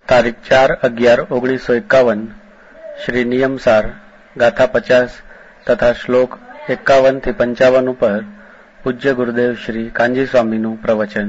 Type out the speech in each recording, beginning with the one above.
તારીખ 4/11/1951 શ્રી નિયમસાર ગાથા 50 તથા શ્લોક 51 થી 55 ઉપર પૂજ્ય ગુરુદેવ શ્રી કાંજી સ્વામીનું પ્રવચન.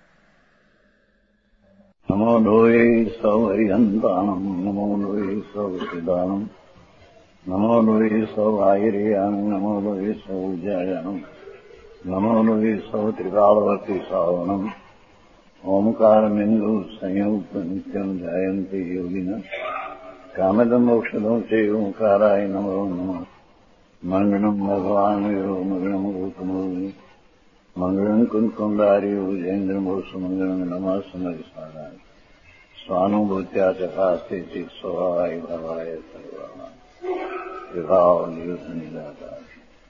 નમો લોહે સૌ હરિહંતાણમ, નમો લોહે સૌ સિદ્ધાણમ, નમો લોહે સૌ આયર્યાણમ, નમો લોહે સૌ જયાણમ, નમો લોહે સૌ ત્રિકાળવતી શ્રાવણમ. ઓમકારમિંદુ સંયુક્ત નિત્યમ જયંતિ યોગિના કામદમ મોક્ષદો છે ઓંકારાય નમો નમઃ. મંગળમ ભગવાન વીરો મંગળમ ગૌતમો મંગળમ કુંકુંડાર્યો જૈન્દ્રમોષ મંગળમ નમઃ સમરિસારાય સ્વાનુભૂત્યા ચકાસ્તે ચિત સ્વભાવાય ભવાય સર્વા વિભાવ નિદાતા.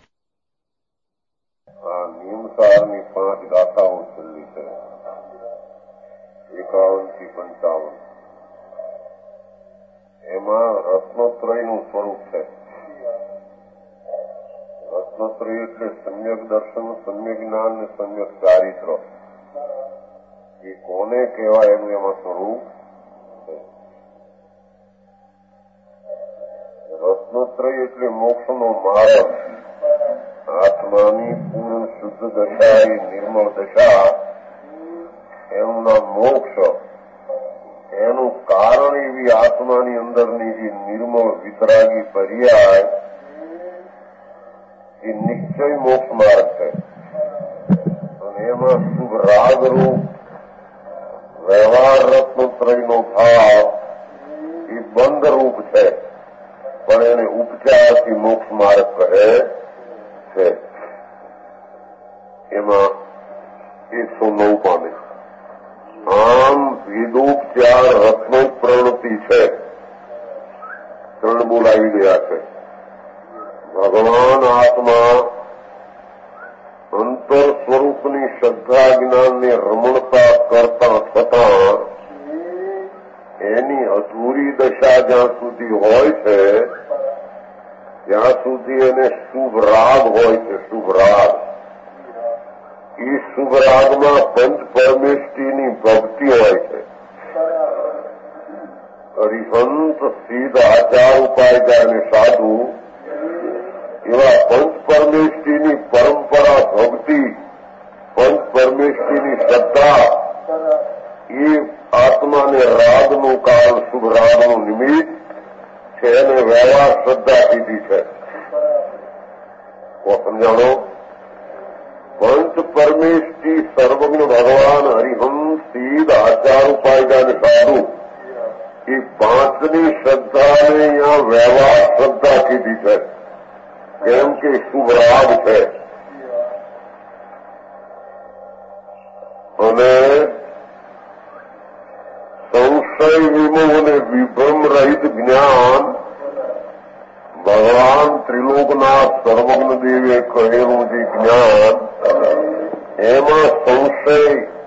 નિયમસારની 5 ગાથાઓ છેલ્લી છે, 51 થી 55. એમાં રત્નોત્રયનું સ્વરૂપ છે. રત્નોત્રય એટલે સમ્યક દર્શન, સમ્યક જ્ઞાન અને સમ્યક ચારિત્ર. એ કોને કહેવાય એનું એમાં સ્વરૂપ છે. રત્નોત્રય એટલે મોક્ષનો માર્ગ, આત્માની પૂર્ણ શુદ્ધ દશા, એ નિર્મળ દશા, એનું નામ મોક્ષ. એનું કારણ એવી આત્માની અંદરની જે નિર્મળ વિતરાગી પર્યાય, એ નિશ્ચય મોક્ષ માર્ગ છે. અને એમાં શુભ રાગરૂપ વ્યવહાર રત્નોત્રયનો ભાવ એ બંધ રૂપ છે, પણ એને ઉપચારથી મોક્ષ માર્ગ કહે છે. એમાં 109 પામે. આમ વેદોપચાર રત્નો પ્રવૃત્તિ છે. 3 બોલ આવી ગયા છે. ભગવાન આત્મા અંતર સ્વરૂપની શ્રદ્ધા જ્ઞાનને રમણતા કરતા છતાં એની અધૂરી દશા જ્યાં સુધી હોય છે ત્યાં સુધી એને શુભ રાગ હોય છે. શુભ રાગ, એ શુભ રાગમાં પંચ પરમેષ્ટિની ભક્તિ હોય છે. હરિહંત, સિદ્ધ, આચાર, ઉપાયદાર અને સાધુ એવા પંચ પરમેષ્ટિની પરંપરા ભક્તિ, પંચ પરમેષ્ટિની શ્રદ્ધા, એ આત્માને રાગનું કારણ, શુભ રાગનું નિમિત્ત છે. એને વ્યવહાર શ્રદ્ધા કીધી છે. સમજાણો? પંચ પરમેષ્ટિ સર્વજ્ઞ ભગવાન હરિહંસ, સિદ્ધ, આચાર, ઉપાયદાર અને સાધુ, એ 5ની શ્રદ્ધાને અહીંયા વ્યવહાર શ્રદ્ધા કીધી છે, કેમ કે શુભ રાગ છે. અને સંશય વિમોહ અને વિભ્રમ રહિત જ્ઞાન ભગવાન ત્રિલોકનાથ સર્વજ્ઞ દેવે કહેલું જે જ્ઞાન, એમાં સંશય,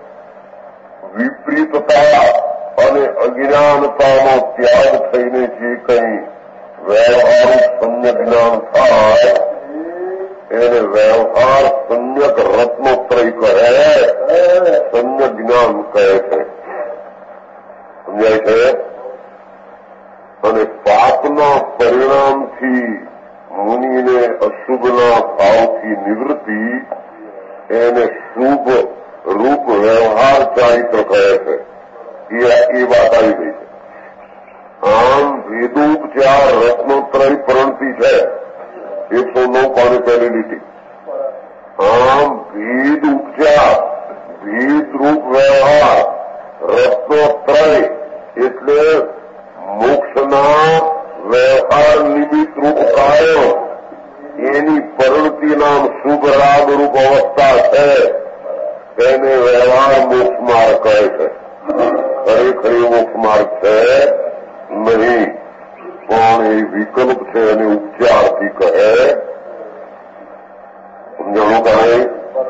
વિપરીતતા અને અજ્ઞાનતાનો ત્યાગ થઈને જે કંઈ વ્યવહારિક સમ્યક જ્ઞાન થાય એને વ્યવહાર સમ્યક રત્નોત્રય કહે, સમ્યક જ્ઞાન કહે છે. સમજાય છે? અને પાપના પરિણામથી મુનિને અશુભના ભાવથી નિવૃત્તિ, એને શુભ રૂપ વ્યવહાર ચારિત્ર કહે છે. એ વાત આવી ગઈ છે. આમ વેદોપચાર રત્નોત્રય પ્રણતિ છે. 109 પાને પહેલી લીટી. આમ ભેદ ઉપચાર, ભેદ રૂપ વ્યવહાર રત્નોત્રય એટલે મોક્ષના વ્યવહાર નિમિત્ત રૂપ કાર્ય, એની પરિણતિ નામ શુભ રાગ રૂપ અવસ્થા છે. તેને વ્યવહાર મોક્ષ માર્ગ કહે છે. ખરેખર મોક્ષ માર્ગ છે નહીં, પણ એ વિકલ્પ છે અને ઉપચારથી કહે. સમજાણું કાંઈ?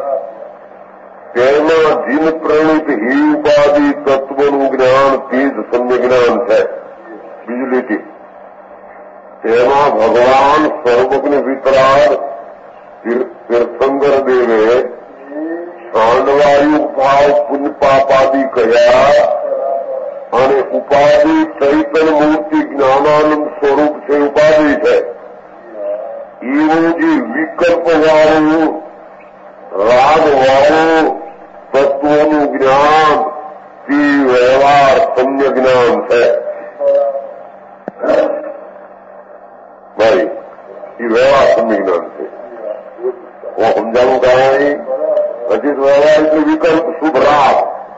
તેમાં જીન પ્રણિત હિ ઉપાધિ તત્વનું જ્ઞાન તે જ સમ્ય જ્ઞાન છે. બીજી લીટી. તેમાં ભગવાન સર્વજ્ઞ વિતરાગ તીર્થંકર દેવે સાંડવાયુ ભાવ પુણ્ય પાપાદિ કયા અને ઉપાધિ ચૈતન મૂર્તિ જ્ઞાનાનંદ સ્વરૂપ છે, ઉપાધિ છે. એવું જે વિકલ્પ વાળું રાગ વાળું તત્વોનું જ્ઞાન તે વ્યવહાર સમ્ય જ્ઞાન છે. ભાઈ એ વ્યવહાર સમ્ય જ્ઞાન છે. હું સમજાવું કાંઈ હજી વ્યવહાર એટલે વિકલ્પ શુભ રાગ.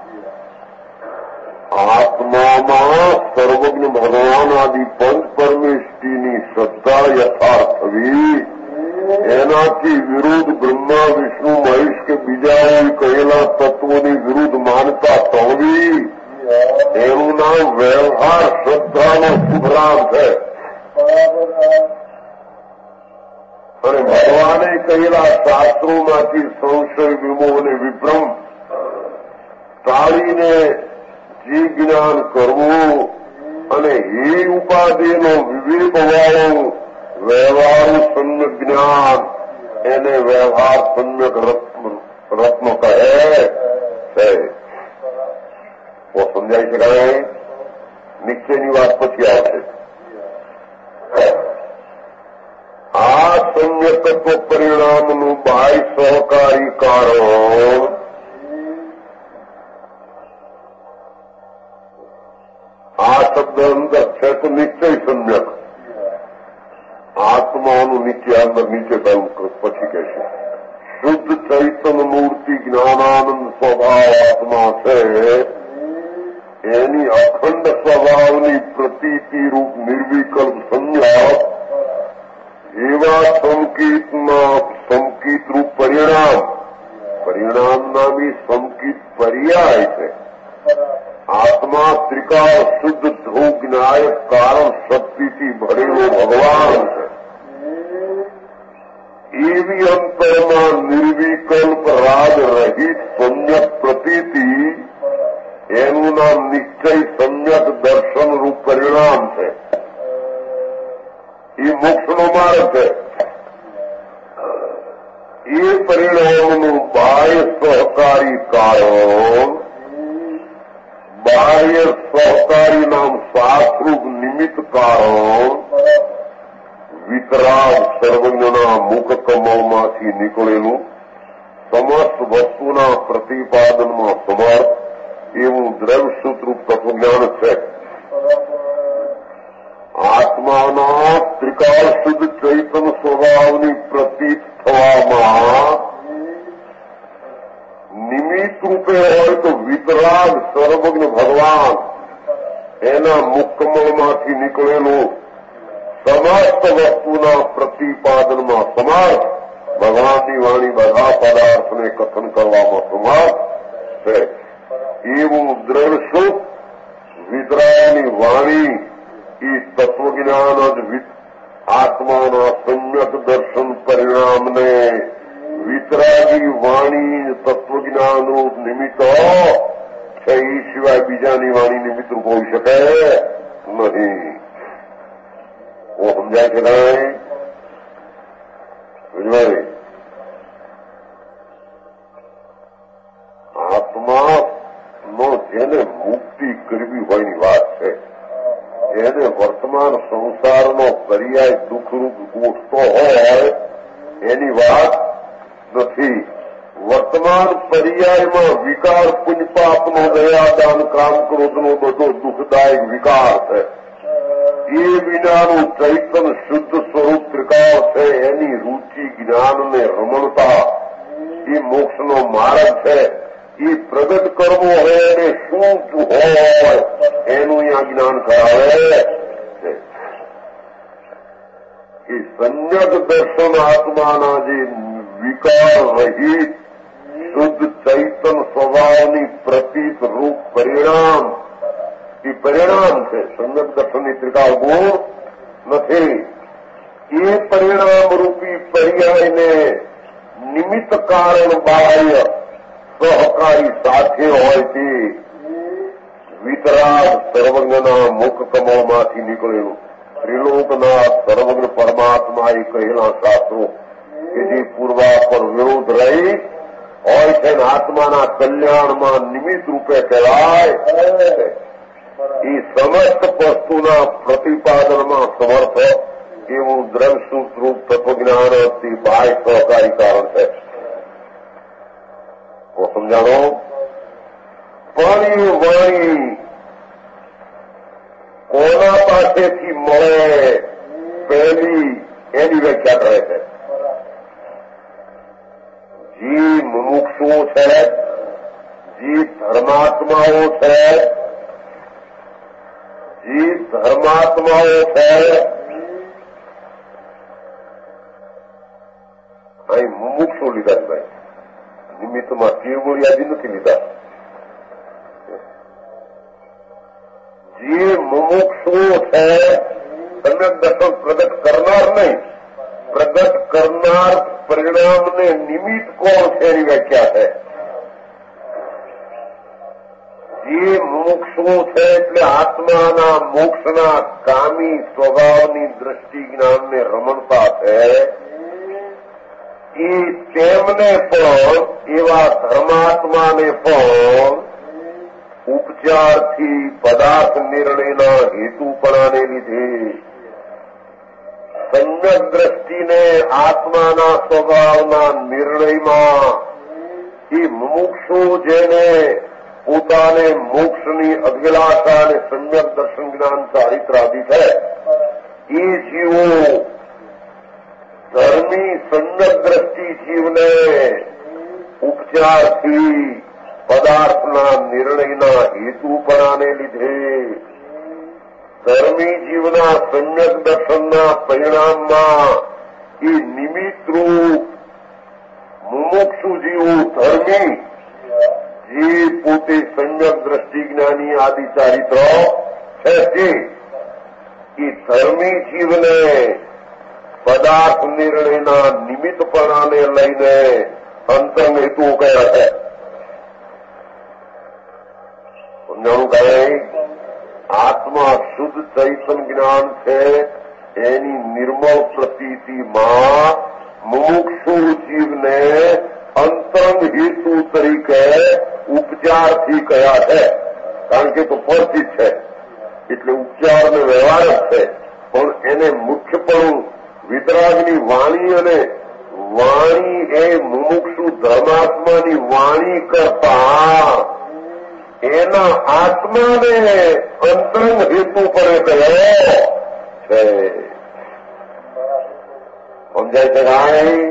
આત્મામાં સર્વજ્ઞ ભગવાન આદિ પંચ પરમેષ્ટિની શ્રદ્ધા યથાર્થ થવી, એનાથી વિરુદ્ધ બ્રહ્મા વિષ્ણુ મહેશ કે બીજા કહેલા તત્વોની વિરુદ્ધ માનતા થવી, એનું નામ વ્યવહાર શ્રદ્ધાનો શુભરાગ છે. અને ભગવાને કહેલા શાસ્ત્રોમાંથી સંશય વિમોહ અને વિભ્રમ ટાળીને જે જ્ઞાન કરવું અને એ ઉપાધિનો વિવેક વાળું વ્યવહારું સમ્યક જ્ઞાન, એને વ્યવહાર સમ્યક રત્ન કહે છે. સમજાઈ શકાય? નિશ્ચયની વાત પછી આવશે. આ સમ્યકત્વ પરિણામનું બાહ્ય સહકારી કારણ આ શબ્દ અંદર છે તો નિશ્ચય સમ્યક. આત્માનું નિશ્ચય અંદર નીચે કહ્યું પછી કહેશે. શુદ્ધ ચૈતન મૂર્તિ જ્ઞાનાનંદ સ્વભાવ આત્મા છે, એની અખંડ સ્વભાવની પ્રતીતિ રૂપ નિર્વિકલ્પ સંજ્ઞા એવા સંકિત રૂપ પરિણામના બી સંકિત પર્યાય છે. આત્મા ત્રિકાળ શુદ્ધ ધ્રુવ જ્ઞાયક કારણ શક્તિથી ભરેલો ભગવાન છે. એવી અંતરમાં નિર્વિકલ્પ રાગ રહિત સમ્યક પ્રતીતિ, એનું નામ નિશ્ચય સમ્યક દર્શન રૂપ પરિણામ છે. એ મોક્ષનો માર્ગ છે. એ પરિણામનું બાહ્ય સહકારી કારણ, બાહ્ય સહકારી નામ શાસ્ત્રુપ નિમિત્ત કારણ વિતરાગ સર્વજ્ઞના મુખ કમળમાંથી નીકળેલું સમસ્ત વસ્તુના પ્રતિપાદનમાં સમર્થ એવું દ્રવ્યસૂત્રૂપ તત્વજ્ઞાન છે. આત્માના ત્રિકાળ શુદ્ધ ચૈતન સ્વભાવની પ્રતીત થવામાં નિમિત્ત રૂપે હોય તો વિતરાગ સર્વજ્ઞ ભગવાન, એના મુખકમળમાંથી નીકળેલું સમસ્ત વસ્તુના પ્રતિપાદનમાં સમર્થ ભગવાનની વાણી બધા પદાર્થને કથન કરવામાં સમર્થ છે. એવું દ્રઢ વિતરાગની વાણી એ તત્વજ્ઞાન જ આત્માના સમ્યક દર્શન પરિણામને વિતરાગી વાણી તત્વજ્ઞાન રૂપ નિમિત્ત છે. એ સિવાય બીજાની વાણી નિમિત્ત રૂપ હોઈ શકે નહીં. સમજાય છે નહીં? સમજાય? આત્મા નો જેને મુક્તિ કરવી હોયની વાત છે, એને વર્તમાન સંસારનો પર્યાય દુઃખરૂપ ગોઠતો હોય એની વાત નથી. વર્તમાન પર્યાયમાં વિકાર પુણ્યપાપનો દયાદાન કામ ક્રોધનો બધો દુઃખદાયક વિકાર છે. એ વિનાનું ચૈતન શુદ્ધ સ્વરૂપ ત્રિકાળ છે. એની રૂચિ જ્ઞાનને રમણતા એ મોક્ષનો માર્ગ છે. એ પ્રગટ કરવો હોય અને શું હોય એનું અહીંયા જ્ઞાન કરાવે છે. એ સમ્યક દર્શન આત્માના જે વિકાર રહિત શુદ્ધ ચૈતન સ્વભાવની પ્રતીત રૂપ પરિણામ, એ પરિણામ છે. સમ્યક દર્શનની ત્રિકાળ ગુણ નથી. એ પરિણામ રૂપી પર્યાયને નિમિત્ત કારણ બાહ્ય સહકારી સાથે હોય તે વિતરાગ સર્વજ્ઞના મુખ કમળમાંથી નીકળેલું ત્રિલોકના સર્વજ્ઞ પરમાત્માએ કહેલા શાસ્ત્રો કે જે પૂર્વા પર વિરોધ રહી હોય છે, આત્માના કલ્યાણમાં નિમિત્ત રૂપે કહેવાય. એ સમસ્ત વસ્તુના પ્રતિપાદનમાં સમર્થ એવું દ્રવ્યસૂત્રૂપ તત્વજ્ઞાન તે બાહ્ય સહકારી કારણ છે. તો સમજાણો. પણ એ વાણી કોના પાસેથી મળે પહેલી એની વ્યાખ્યા કરે છે. જે મુમુક્ષુઓ છે, જે ધર્માત્માઓ છે, અહીં મુમુક્ષુ લીધા છે ભાઈ, નિમિત્તમાં તીરગોળિયાદી નથી લીધા. જે મુમુક્ષુઓ છે સમ્યક દર્શન પ્રગટ કરનાર નહીં, પ્રગટ કરનાર પરિણામને નિમિત્ત કોણ છે એની વ્યાખ્યા છે. જે મુમુક્ષુ છે એટલે આત્માના મોક્ષના કામી સ્વભાવની દ્રષ્ટિ જ્ઞાનને રમણતા છે. એ તેમને પણ એવા ધર્માત્માને પણ ઉપચારથી પદાર્થ નિર્ણયના હેતુપણાને લીધે સમ્યક દ્રષ્ટિને આત્માના સ્વભાવના નિર્ણયમાં એ મુમુક્ષુ જેને પોતાને મોક્ષની અભિલાષા અને સમ્યક દર્શન જ્ઞાન ચારિત્રાદિ છે, એ જીવો ધર્મી સમ્યક દ્રષ્ટિ જીવને ઉપચારથી પદાર્થના નિર્ણયના હેતુપણાને લીધે ધર્મી જીવના સમ્યક દર્શનના પરિણામમાં એ નિમિત્તરૂપ મુમુક્ષુ જીવો ધર્મી જે પોતે સમ્યક દ્રષ્ટિ જ્ઞાની આદિ ચારિત્ર છે તે એ ધર્મી જીવને પદાર્થ નિર્ણયના નિમિત્તપણાને લઈને અંતરંગ હેતુ કયા છે. સમજાણું કાંઈ? આત્મા શુદ્ધ ચૈતન જ્ઞાન છે એની નિર્મળ પ્રતીતિમાં મુમુક્ષુ જીવને અંતરંગ હેતુ તરીકે ઉપચારથી કયા છે. કારણ કે તો પરથી છે એટલે ઉપચારને વ્યવહાર જ છે, પણ એને મુખ્યપણું વિતરાગની વાણી અને વાણી એ મુમુક્ષુ ધર્માત્માની વાણી કરતા એના આત્માને અંતરંગ હેતુ પડે કયો છે. સમજાય છે કાંઈ?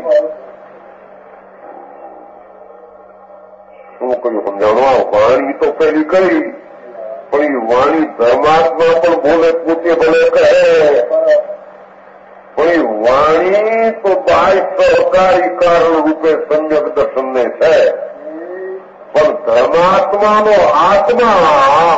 શું કહ્યું સમજાણો? વાણી તો પેલી કરી, પણ એ વાણી ધર્માત્મા પણ બોલે, પોતે બોલે કહે, પણ એ વાણી તો બાહ્ય સહકારી કારણ રૂપે સમ્યક દર્શનને છે. પણ ધર્માત્માનો આત્મા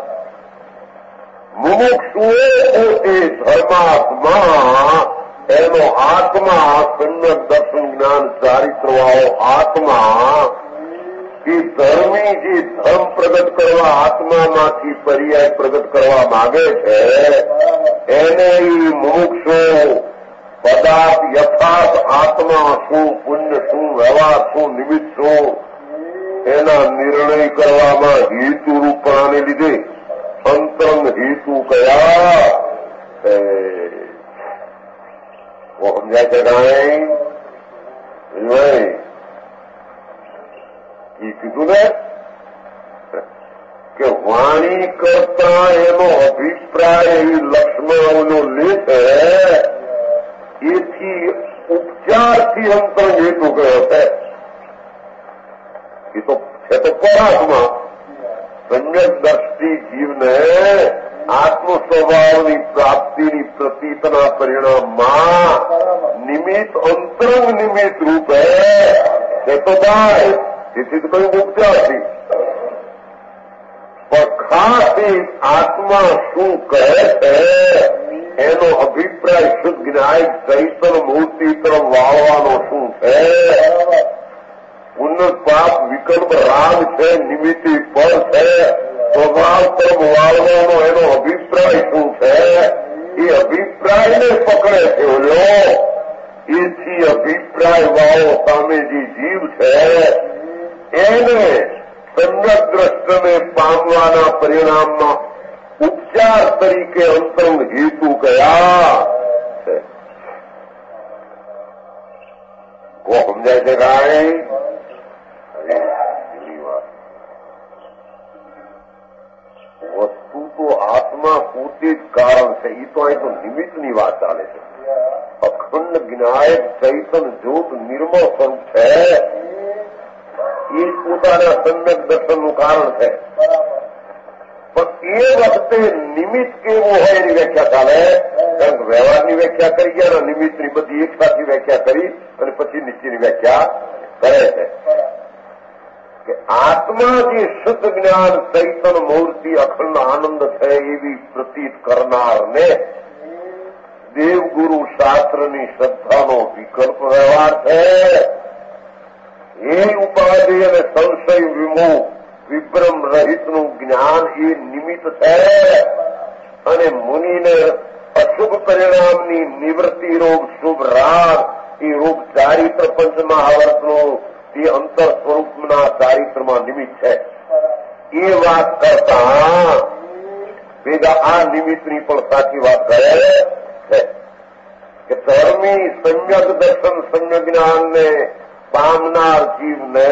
મુમુક્ષુએ પોતે ધર્માત્મા એનો આત્મા સમ્યક દર્શન જ્ઞાન ચારિત્રવાળો આત્મા કે ધર્મી જે ધર્મ પ્રગટ કરવા આત્મામાંથી પર્યાય પ્રગટ કરવા માંગે છે એને મુમુક્ષુ પદાર્થ યથાર્થ આત્મા શું, પુણ્ય શું, વ્યવહાર શું, નિમિત્ત શું એના નિર્ણય કરવામાં હેતુરૂપણાને લીધે અંતરંગ હેતુ કયા સમજાય છે કાંઈ? એ કીધું ને કે વાણી કરતા એનો અભિપ્રાય એ લક્ષ્મણનો લે છે, એથી ઉપચારથી અંતરંગ હેતુ કયો છે. એ તો છે તો પરાત્મા સમ્યક દ્રષ્ટિ જીવને આત્મ સ્વભાવની પ્રાપ્તિની પ્રતીતના પરિણામમાં નિમિત્ત અંતરંગ નિમિત્ત રૂપે છે તો બાય, તેથી તો કયું ઉપચારથી. પણ ખાસ આત્મા શું કહે છે એનો અભિપ્રાય શુદ્ધ જ્ઞાય ચૈતન મૂર્તિ તરફ વાળવાનો શું છે. ઉન્નત પાપ વિકલ્પ રાગ છે, નિમિત્તિ પર છે, સ્વભાવ તરફ વાળવાનો એનો અભિપ્રાય શું છે. એ અભિપ્રાયને પકડે છે ઓલો. એથી અભિપ્રાય વાળો સામે જે જીવ છે એને સમ્યક દ્રષ્ટને પામવાના પરિણામમાં ઉપચાર તરીકે અંતરંગ હેતુ કયા છે. કો સમજાય છે કાંઈ? વસ્તુ તો આત્મા પોતે જ કારણ છે. એ તો અહીં તો નિમિત્તની વાત ચાલે છે. અખંડ જ્ઞાયક ચૈતન જ્યોત નિર્મળ સ્વરૂપ છે. એ પોતાના સમ્યક દર્શનનું કારણ છે. પણ એ વખતે નિમિત્ત કેવું હોય એની વ્યાખ્યા ચાલે. કારણ કે વ્યવહારની વ્યાખ્યા કરી ગયા અને નિમિત્તની બધી એક સાથે વ્યાખ્યા કરી અને પછી નીચેની વ્યાખ્યા કરે છે કે આત્મા જે શુદ્ધ જ્ઞાન ચૈતન મૂર્તિ અખંડ આનંદ છે એવી પ્રતીત કરનારને દેવગુરુ શાસ્ત્રની શ્રદ્ધાનો વિકલ્પ વ્યવહાર છે. એ ઉપાધિ અને સંશય વિમુખ વિભ્રમ રહિતનું જ્ઞાન એ નિમિત્ત છે. અને મુનિને અશુભ પરિણામની નિવૃત્તિ રોગ શુભ રાગ એ રૂપ ચારિત્ર પંચમહાવર્તનું તે અંતર સ્વરૂપના ચારિત્રમાં નિમિત્ત છે. એ વાત કરતા ભેગા આ નિમિત્તની પણ સાચી વાત કરે છે કે ધર્મી સમ્યક દર્શન સમ્યક જ્ઞાનને પામનાર જીવને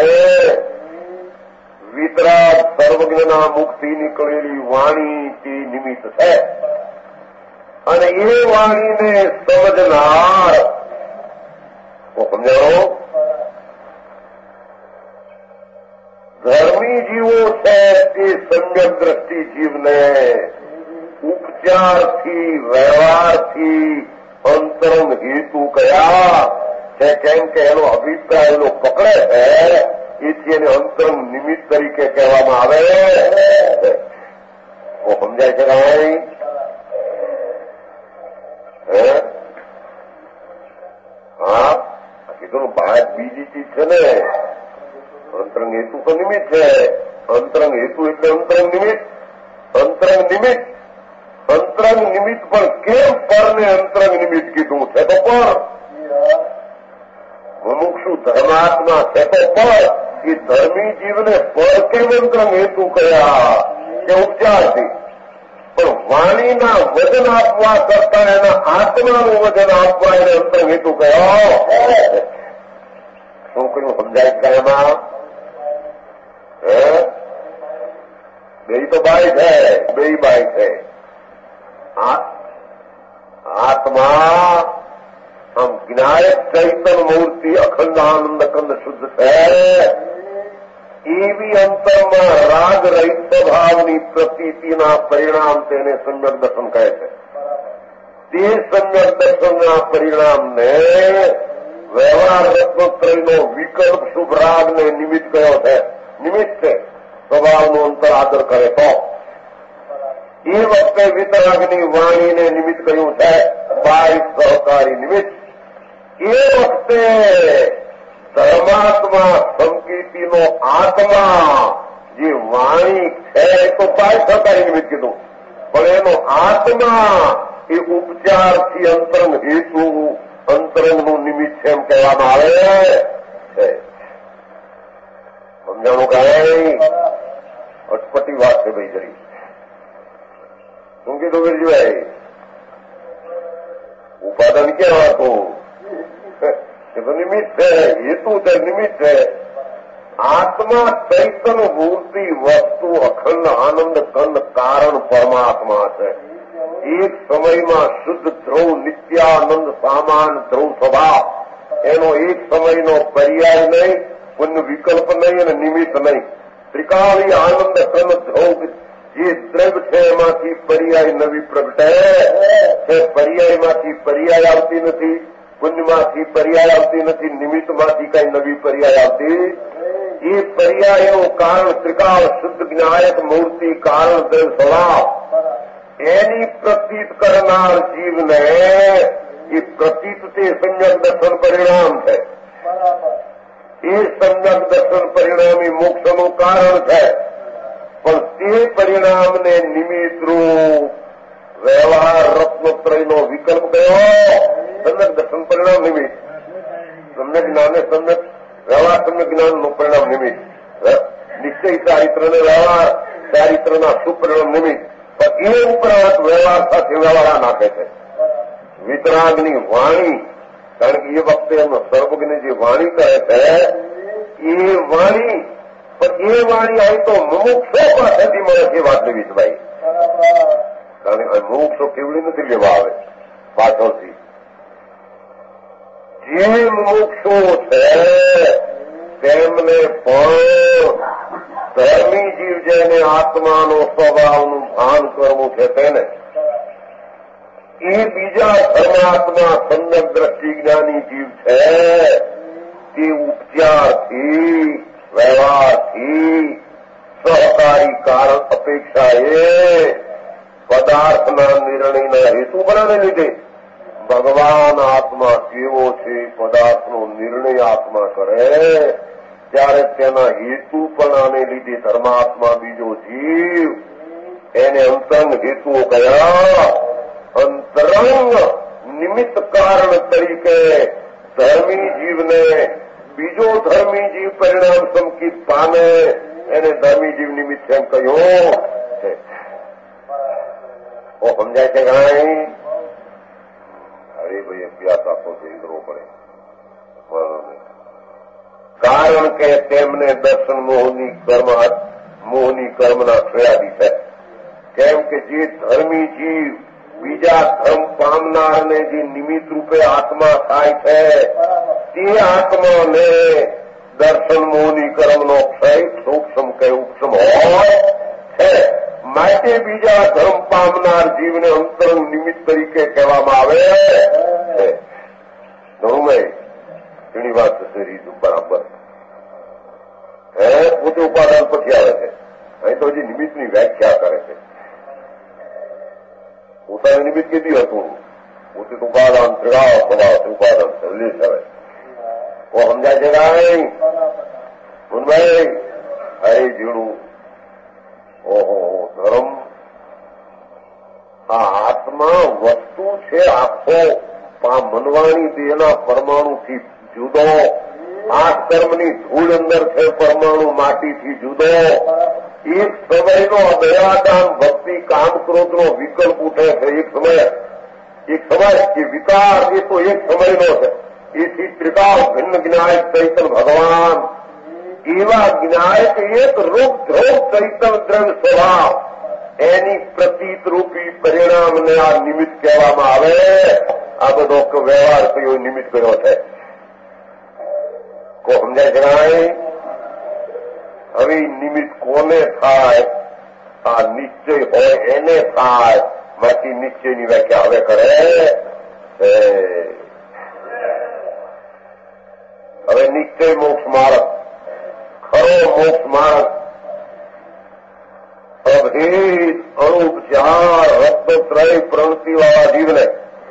વિતરાગ સર્વજ્ઞના મુખથી નીકળેલી વાણી તે નિમિત્ત છે. અને એ વાણીને સમજનાર સમજાવો ધર્મી જીવો છે તે સમ્યક દ્રષ્ટિ જીવને ઉપચારથી વ્યવહારથી અંતરંગ હેતુ કયા છે. કેમ કે એનો અભિપ્રાય એનો પકડે છે એથી એને અંતરંગ નિમિત્ત તરીકે કહેવામાં આવે છે. સમજાય છે ભાઈ? હા, કીધું બહાર બીજી ચીજ છે ને. અંતરંગ હેતુ તો નિમિત્ત છે. અંતરંગ હેતુ એટલે અંતરંગ નિમિત્ત. અંતરંગ નિમિત્ત અંતરંગ નિમિત્ત પણ કેમ પરને અંતરંગ નિમિત્ત કીધું છે? તો પર મુમુક્ષુ ધર્માત્મા છે તો પર. એ ધર્મી જીવને પર કેમ અંતરંગ હેતુ કયા કે ઉપચારથી? પણ વાણીના વજન આપવા કરતા એના આત્માનું વજન આપવા એને અંતરંગ હેતુ કયો. શું કહ્યું? સમજાય છે એમાં? બે તો બાય છે, બે બાય છે. આત્મા આમ જ્ઞાયક ચૈતન મૂર્તિ અખંડ આનંદ કંદ શુદ્ધ છે. એવી અંતરમાં રાગ રહિત સ્વભાવની પ્રતીતિના પરિણામ તેને સમ્યક દર્શન કહે છે. તે સમ્યક દર્શનના પરિણામને વ્યવહાર રત્નોત્તરીનો વિકલ્પ શુભ રાગને નિમિત્ત કયો છે. નિમિત્ત છે. સ્વભાવનું અંતર આદર કરે તો એ વખતે વિતરાગની વાણીને નિમિત્ત કહ્યું છે. બાય સહકારી નિમિત્ત. એ વખતે ધર્માત્મા સંકીર્તિનો આત્મા જે વાણી છે એ તો બાય સહકારી નિમિત્ત કીધું. પણ એનો આત્મા એ ઉપચારથી અંતરંગ હેતુ અંતરંગનું નિમિત્ત છે એમ કહેવામાં આવે છે. સમજાણું કાંઈ? અટપટી વાત છે ભાઈ જરી. શું કીધું વીરજીભાઈ? ઉપાદાન ક્યાં હતું? એ તો નિમિત્ત છે. હેતુ છે, નિમિત્ત છે. આત્મા ચૈતન મૂર્તિ વસ્તુ અખંડ આનંદ કંદ કારણ પરમાત્મા છે. એક સમયમાં શુદ્ધ ધ્રુવ નિત્યાનંદ સામાન ધ્રુવ સ્વભાવ. એનો એક સમયનો પર્યાય નહીં, પુણ્ય વિકલ્પ નહીં અને નિમિત્ત નહીં. ત્રિકાળી આનંદ કંદ ધ્રુવ જે દ્રવ્ય છે એમાંથી પર્યાય નવી પ્રગટે છે. પર્યાયમાંથી પર્યાય આવતી નથી, પુણ્યમાંથી પર્યાય આવતી નથી, નિમિત્તમાંથી કઈ નવી પર્યાય આવતી. એ પર્યાયનું કારણ ત્રિકાળ શુદ્ધ જ્ઞાયક મૂર્તિ કારણ દ્રવ્ય સ્વભાવ એની પ્રતીત કરનાર જીવને એ પ્રતીત તે સમ્યક દર્શન પરિણામ છે. એ સમ્યક દર્શન પરિણામી મોક્ષનું કારણ છે. પણ તે પરિણામને નિમિત્ત રૂપ વ્યવહાર રત્નોત્રયનો વિકલ્પ કયો? સમ્યક દર્શન પરિણામ નિમિત્ત. સમ્યક જ્ઞાને સમ્યક વ્યવહાર સમ્યક જ્ઞાનનું પરિણામ નિમિત્ત. નિશ્ચય ચારિત્રને વ્યવહાર ચારિત્રના સુપરિણામ નિમિત્ત. પણ એ ઉપરાંત વ્યવહાર સાથે વ્યવહાર નાખે છે. વિતરાગની વાણી, કારણ કે એ વખતે એમનો સર્વજ્ઞ જે વાણી કહે છે એ વાણી, પણ એ વાણી આવી તો મુમુક્ષો પાસેથી મળે છે. વાત ને વિષભાઈ, કારણ કે મુમુક્ષો કેવડી નથી લેવા આવે પાછળથી. જે મુમુક્ષો છે તેમને પણ ધર્મી જીવ જેને આત્માનો સ્વભાવનું ભાન કરવું છે તેને એ બીજા ધર્માત્મા સમ્યક દ્રષ્ટિ જ્ઞાની જીવ છે તે ઉપચારથી, વ્યવહારથી, સહકારી કારણ અપેક્ષાએ પદાર્થના નિર્ણયના હેતુ બનાને લીધે ભગવાન આત્મા કેવો છે પદાર્થનો નિર્ણય આત્મા કરે ત્યારે તેના હેતુપણાને લીધે ધર્માત્મા બીજો જીવ એને અંતરંગ હેતુઓ કયા? અંતરંગ નિમિત્ત કારણ તરીકે ધર્મી જીવને બીજો ધર્મી જીવ પરિણામ સંકિત પામે એને ધર્મી જીવ નિમિત્ત એમ કહ્યું છે. સમજાય છે કાંઈ? અરે ભાઈ અભ્યાસ આપો છે ઇન્દ્રો પડે. કારણ કે તેમને દર્શન મોહની કર્મના ફેરાદી છે. કેમ કે જે ધર્મી જીવ બીજા ધર્મ પામનારને જે નિમિત્ત રૂપે આત્મા થાય છે તે આત્માને દર્શન મોહની કર્મનો ક્ષય સૂક્ષ્મ કે ઉપસમ હોય છે. માટે બીજા ધર્મ પામનાર જીવને અંતરંગ નિમિત્ત તરીકે કહેવામાં આવે છે. ઘણી વાત થશે રીત બરાબર. પોતે ઉપાદાન પછી આવે છે. અહીં તો હજી નિમિત્તની વ્યાખ્યા કરે છે. પોતાનું નિમિત્ત કેટલી હતું? પોતે તો ઉપાદાન ત્રિગાવ સ્વભાવ ઉપાદાન સવલેશ આવે. સમજાય છે કાંઈ? મુનભાઈ હરે જીણું ઓહો ધર્મ આ આત્મા વસ્તુ છે આખો મનવાણી દેહના પરમાણુથી જુદો. આ કર્મની ધૂળ અંદર છે પરમાણુ માટીથી જુદો. એક સમયનો દયાદાન ભક્તિ કામ ક્રોધનો વિકલ્પ ઉઠે છે. એક સમય એ વિકાર એ તો એક સમયનો છે. એથી ત્રિકાળ ભિન્ન જ્ઞાયક ચૈતન ભગવાન એવા જ્ઞાયક એક રૂપ ધ્રુવ ચૈતન દ્રવ્ય સ્વભાવ એની પ્રતીત રૂપી પરિણામને આ નિમિત્ત કહેવામાં આવે. આ બધો વ્યવહાર કયો નિમિત્ત કર્યો છે. કો સમજાય છે કાંઈ? હવે નિમિત્ત કોને થાય? આ નિશ્ચય હોય એને થાય. બાકી નિશ્ચયની વ્યાખ્યા હવે કરે. હવે નિશ્ચય મોક્ષ માર્ગ, ખરો મોક્ષ માર્ગ અભેદ અણુપચાર રત્નત્રય પ્રવૃત્તિવાળા જીવને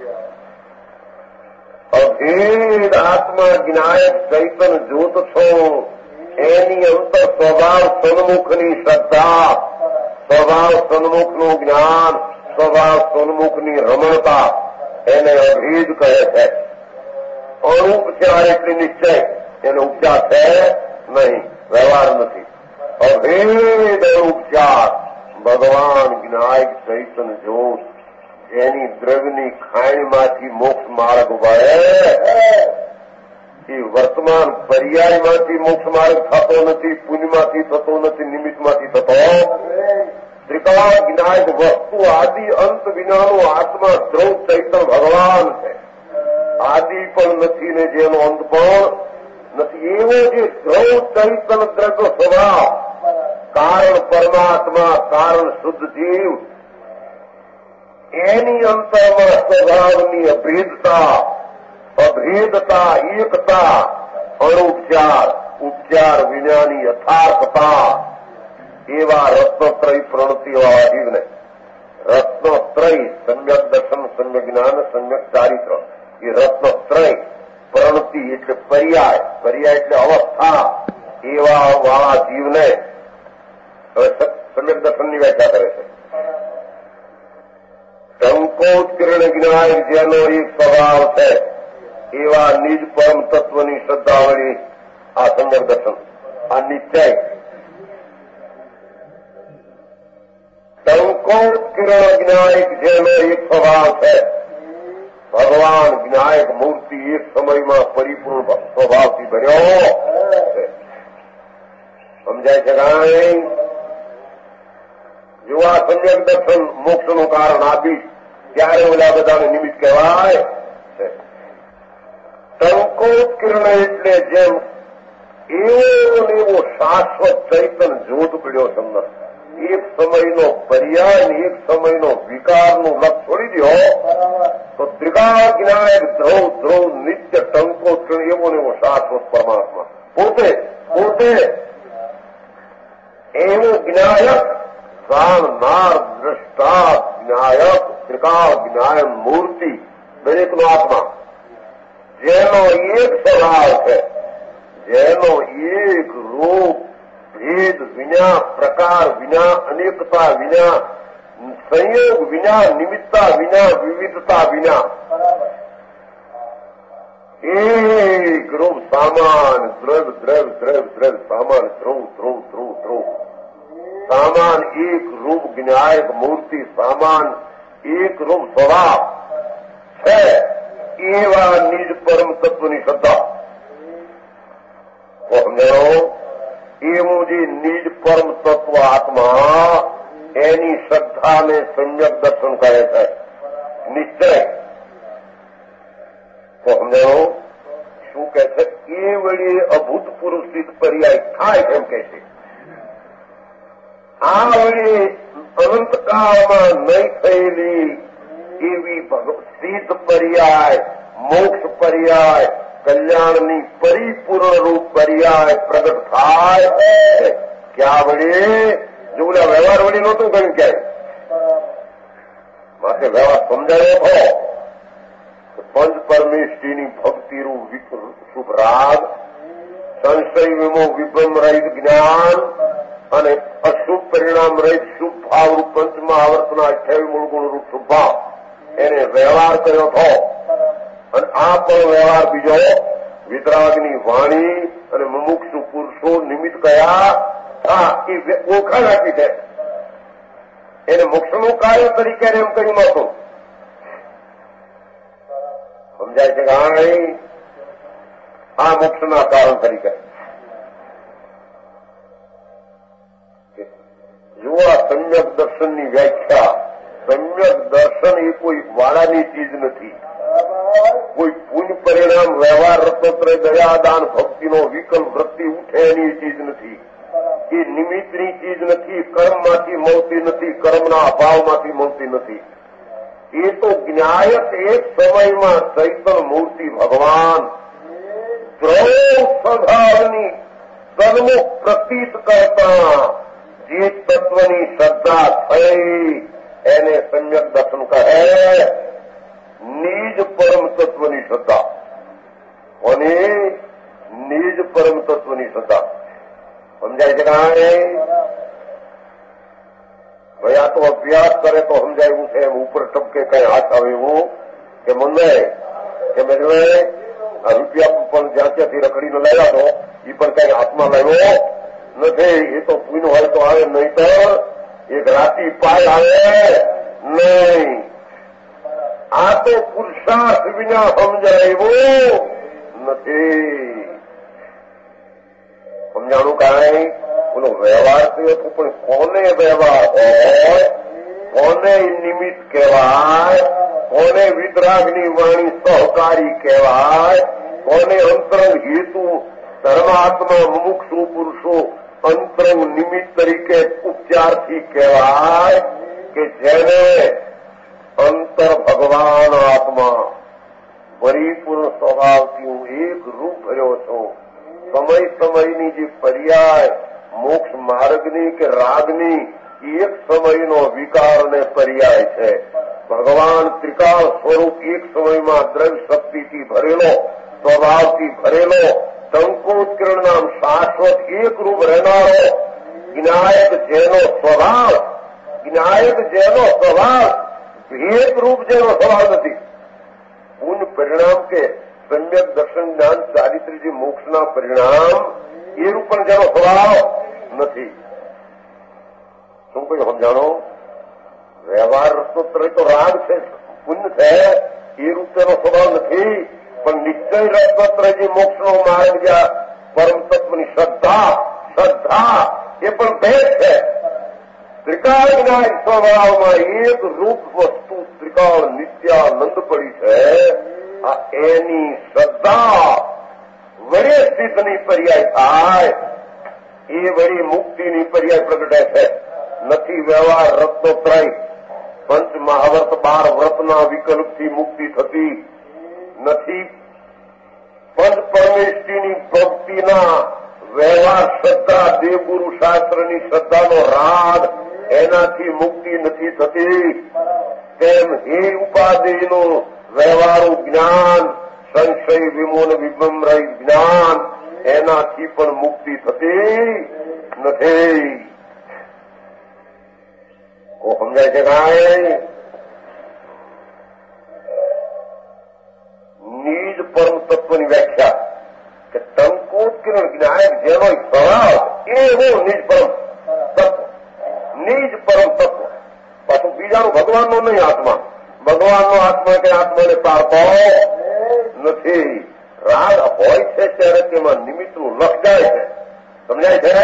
અભેદ આત્મા જ્ઞાયક ચૈતન જોત છો એની અંતર સ્વભાવ સન્મુખની શ્રદ્ધા, સ્વભાવ સન્મુખનું જ્ઞાન, સ્વભાવ સન્મુખની રમણતા એને અભેદ કહે છે. અણુપચાર એટલે નિશ્ચય, એનો ઉપચાર છે નહીં, વ્યવહાર નથી. અભેદ અણુપચાર ભગવાન જ્ઞાયક ચૈતન જોત જેની દ્રવ્યની ખાણમાંથી મોક્ષ માર્ગ વળે એ વર્તમાન પર્યાયમાંથી મોક્ષ માર્ગ થતો નથી, પુણ્યમાંથી થતો નથી, નિમિત્તમાંથી થતો. ત્રિકાળ જ્ઞાયક વસ્તુ આદિ અંત વિનાનો આત્મા ધ્રુવ ચૈતન ભગવાન છે. આદિ પણ નથી ને જેનો અંત પણ નથી. એવો જે ધ્રુવ ચૈતન દ્રવ્ય સ્વભાવ કારણ પરમાત્મા, કારણ શુદ્ધ જીવ એની અંતરમાં સ્વભાવની અભેદતા, એકતા, અણુપચાર, ઉપચાર વિનાની યથાર્થતા એવા રત્નત્રય પ્રવૃત્તિવાળા જીવને રત્નત્રય સમ્યક દર્શન, સમ્યક જ્ઞાન, સમ્યક ચારિત્ર એ રત્નત્રય પ્રવૃત્તિ એટલે પર્યાય એટલે અવસ્થા એવા વાળા જીવને સમ્યક દર્શનની વ્યાખ્યા કરે છે. સંકોચ કિરણ જ્ઞાન જેનો એક સ્વભાવ છે એવા નિજ પરમ તત્વની શ્રદ્ધાવળી આ સમ્યક દર્શન, આ નિશ્ચય. સંકોચ ટંકોત્કીર્ણ જ્ઞાયક જેનો એક સ્વભાવ છે, ભગવાન જ્ઞાયક મૂર્તિ એક સમયમાં પરિપૂર્ણ સ્વભાવથી ભર્યો છે. સમજાય છે કાંઈ? જો આ સમ્યક દર્શન મોક્ષનું કારણ આપી ત્યારે ઓલા બધાને નિમિત્ત કહેવાય છે. ટંકોત્કીર્ણ એટલે જેમ એવો ને એવો શાશ્વત ચૈતન જોત પડ્યો તમને. એક સમયનો પર્યાય ને એક સમયનો વિકારનું લક્ષ છોડી દો તો ત્રિકાળ જ્ઞાયક ધ્રુવ ધ્રુવ નિત્ય ટંકોત્કીર્ણ એવો ને એવો શાશ્વત પરમાત્મા પોતે એવું જ્ઞાયક પ્રાણનાર દ્રષ્ટા જ્ઞાયક ત્રિકાળ જ્ઞાયન મૂર્તિ દરેકનો આત્મા જેનો એક સ્વભાવ છે, જેનો એક રૂપ ભેદ વિના, પ્રકાર વિના, અનેકતા વિના, સંયોગ વિના, નિમિત્તા વિના, વિવિધતા વિના એક રૂપ સામાન દ્રવ્ય દ્રવ્ય દ્રવ્ય દ્રવ્ય સામાન ધ્રુવ ધ્રુવ ધ્રુવ ધ્રુવ સામાન એક રૂપ જ્ઞાયક મૂર્તિ સામાન એક રૂપ સ્વભાવ છે એવા નિજ પરમ તત્વની શ્રદ્ધા. સમજાવો? એવું જે નિજ પરમ તત્વ આત્મા એની શ્રદ્ધાને સમ્યક દર્શન કહે છે. નિશ્ચય સમજાવો? શું કહે છે? એ વળી અભૂતપૂર્વ સિદ્ધ પર્યાય થાય એમ કે છે. આ વળી અનંતકાળમાં નહીં થયેલી એવી સિદ્ધ પર્યાય, મોક્ષ પર્યાય, કલ્યાણની પરિપૂર્ણ રૂપ પર્યાય પ્રગટ થાય ક્યાં વળી? જો ઓલા વ્યવહાર વળી નહોતું કહ્યું ક્યાંય. માટે વ્યવહાર સમજાયો હતો પંચ પરમેશ્વરીની ભક્તિરૂપ શુભ રાગ, સંશય વિમો વિભ્રમ રહિત જ્ઞાન અને અશુભ પરિણામ રહિત શુભ ભાવરૂપ પંચમાં આવર્તના 28 મૂળ ગુણ રૂપ શુભ ભાવ એને વ્યવહાર કર્યો હતો. અને આ પણ વ્યવહાર બીજો વિતરાગની વાણી અને મુમુક્ષુ પુરુષો નિમિત્ત કયા એ ઓળખાણ આપી છે. એને મોક્ષનું કાર્ય તરીકે એમ કહ્યું નહોતું. સમજાય છે કે આ મોક્ષના કારણ તરીકે. જો આ સમ્યક દર્શનની વ્યાખ્યા, સમ્યક દર્શન એ કોઈ વાળાની ચીજ નથી, કોઈ પુણ્ય પરિણામ વ્યવહાર રત્નત્રય દયાદાન ભક્તિનો વિકલ્પ વૃત્તિ ઉઠે એની ચીજ નથી, એ નિમિત્તની ચીજ નથી, કર્મમાંથી મળતી નથી, કર્મના અભાવમાંથી મળતી નથી. એ તો જ્ઞાયક એક સમયમાં ચૈતન મૂર્તિ ભગવાન દ્રૌ સ્વભાવની સન્મુખ પ્રતીત કરતા જે તત્વની શ્રદ્ધા થઈ એને સમ્યક દર્શન કહે. નિજ પરમ તત્વની શ્રદ્ધા. અને નિજ પરમ તત્વની શ્રદ્ધા. સમજાય છે ભાઈ? આ તો અભ્યાસ કરે તો સમજાય એવું છે. એમ ઉપર ટપકે કઈ હાથ આવે એવું કે મને કે મેં આ રૂપિયા પણ જ્યાં ત્યાંથી રખડીને લાવ્યા તો એ પણ કઈ હાથમાં લાવ્યો નથી. એ તો પૂન હોય તો આવે, નહીં તો એક રાતી પાય આવે નહીં. આ તો પુરુષાર્થ વિના સમજાય એવું નથી. સમજાણું કાંઈ? બોલો વ્યવહાર થયો તો પણ કોને વ્યવહાર હોય, કોને નિમિત્ત કહેવાય, કોને વિતરાગની વાણી સહકારી કહેવાય, કોને અંતરંગ હેતુ ધર્માત્મા મુમુક્ષુ પુરુષો અંતરંગ નિમિત્ત તરીકે ઉપચારથી કહેવાય કે જેને અંતર ભગવાન આત્મા પરિપૂર્ણ સ્વભાવથી હું એક રૂપ ભર્યો છું. સમય સમયની જે પર્યાય મોક્ષ માર્ગની કે રાગની એક સમયનો વિકાર અને પર્યાય છે. ભગવાન ત્રિકાળ સ્વરૂપ એક સમયમાં દ્રવ્ય શક્તિથી ભરેલો, સ્વભાવથી ભરેલો, ટંકોત્કીર્ણ નામ શાશ્વત એક રૂપ રહેનારો જ્ઞાયક જેનો સ્વભાવ, જ્ઞાયક જેનો સ્વભાવ ભેદ રૂપ જેનો સ્વભાવ નથી. પુણ્ય પરિણામ કે સમ્યક દર્શન જ્ઞાન ચારિત્ર જે મોક્ષના પરિણામ એ રૂપ પણ જેનો સ્વભાવ નથી. શું કોઈ સમજાણો? વ્યવહાર રત્નોત્રય તો રાગ છે, પુણ્ય છે, એ રૂપેનો સ્વભાવ નથી. પણ નિશ્ચય રત્નોત્રય જે મોક્ષનો માર્ગ જ્યાં પરમ તત્વની શ્રદ્ધા એ પણ ભેદ છે. ત્રિકાળ જ્ઞાન સ્વભાવમાં એક રૂપ વસ્તુ ત્રિકાળ નિત્યાનંદ પડી છે. આ એની શ્રદ્ધા વળી સિદ્ધની પર્યાય થાય, એ વળી મુક્તિની પર્યાય પ્રગટે છે. નથી વ્યવહાર રત્નોત્રય પંચ મહાવ્રત 12 વ્રતના વિકલ્પથી મુક્તિ થતી નથી. પંચ પરમેષ્ઠીની ભક્તિના વ્યવહાર શ્રદ્ધા, દેવગુરુ શાસ્ત્રની શ્રદ્ધાનો રાગ, એનાથી મુક્તિ નથી થતી. તેમ હે ઉપાધિનું વ્યવહારું જ્ઞાન, સંશય વિમોન વિભમ રહિત જ્ઞાન, એનાથી પણ મુક્તિ થતી નથી. સમજાય છે કાંઈ? નિજ પરમ તત્વની વ્યાખ્યા કે ટંકોત કિરણ જ્ઞાયક જેનો સ્વભાવ એવો નિજ પરમ તત્વ. નિજ પરમ તત્વ પાછું બીજાનું ભગવાનનો નહીં આત્મા. ભગવાનનો આત્મા કે આત્માને પારતો નથી. રાગ હોય છે ત્યારે તેમાં નિમિત્તનું લખ જાય છે. સમજાય છે?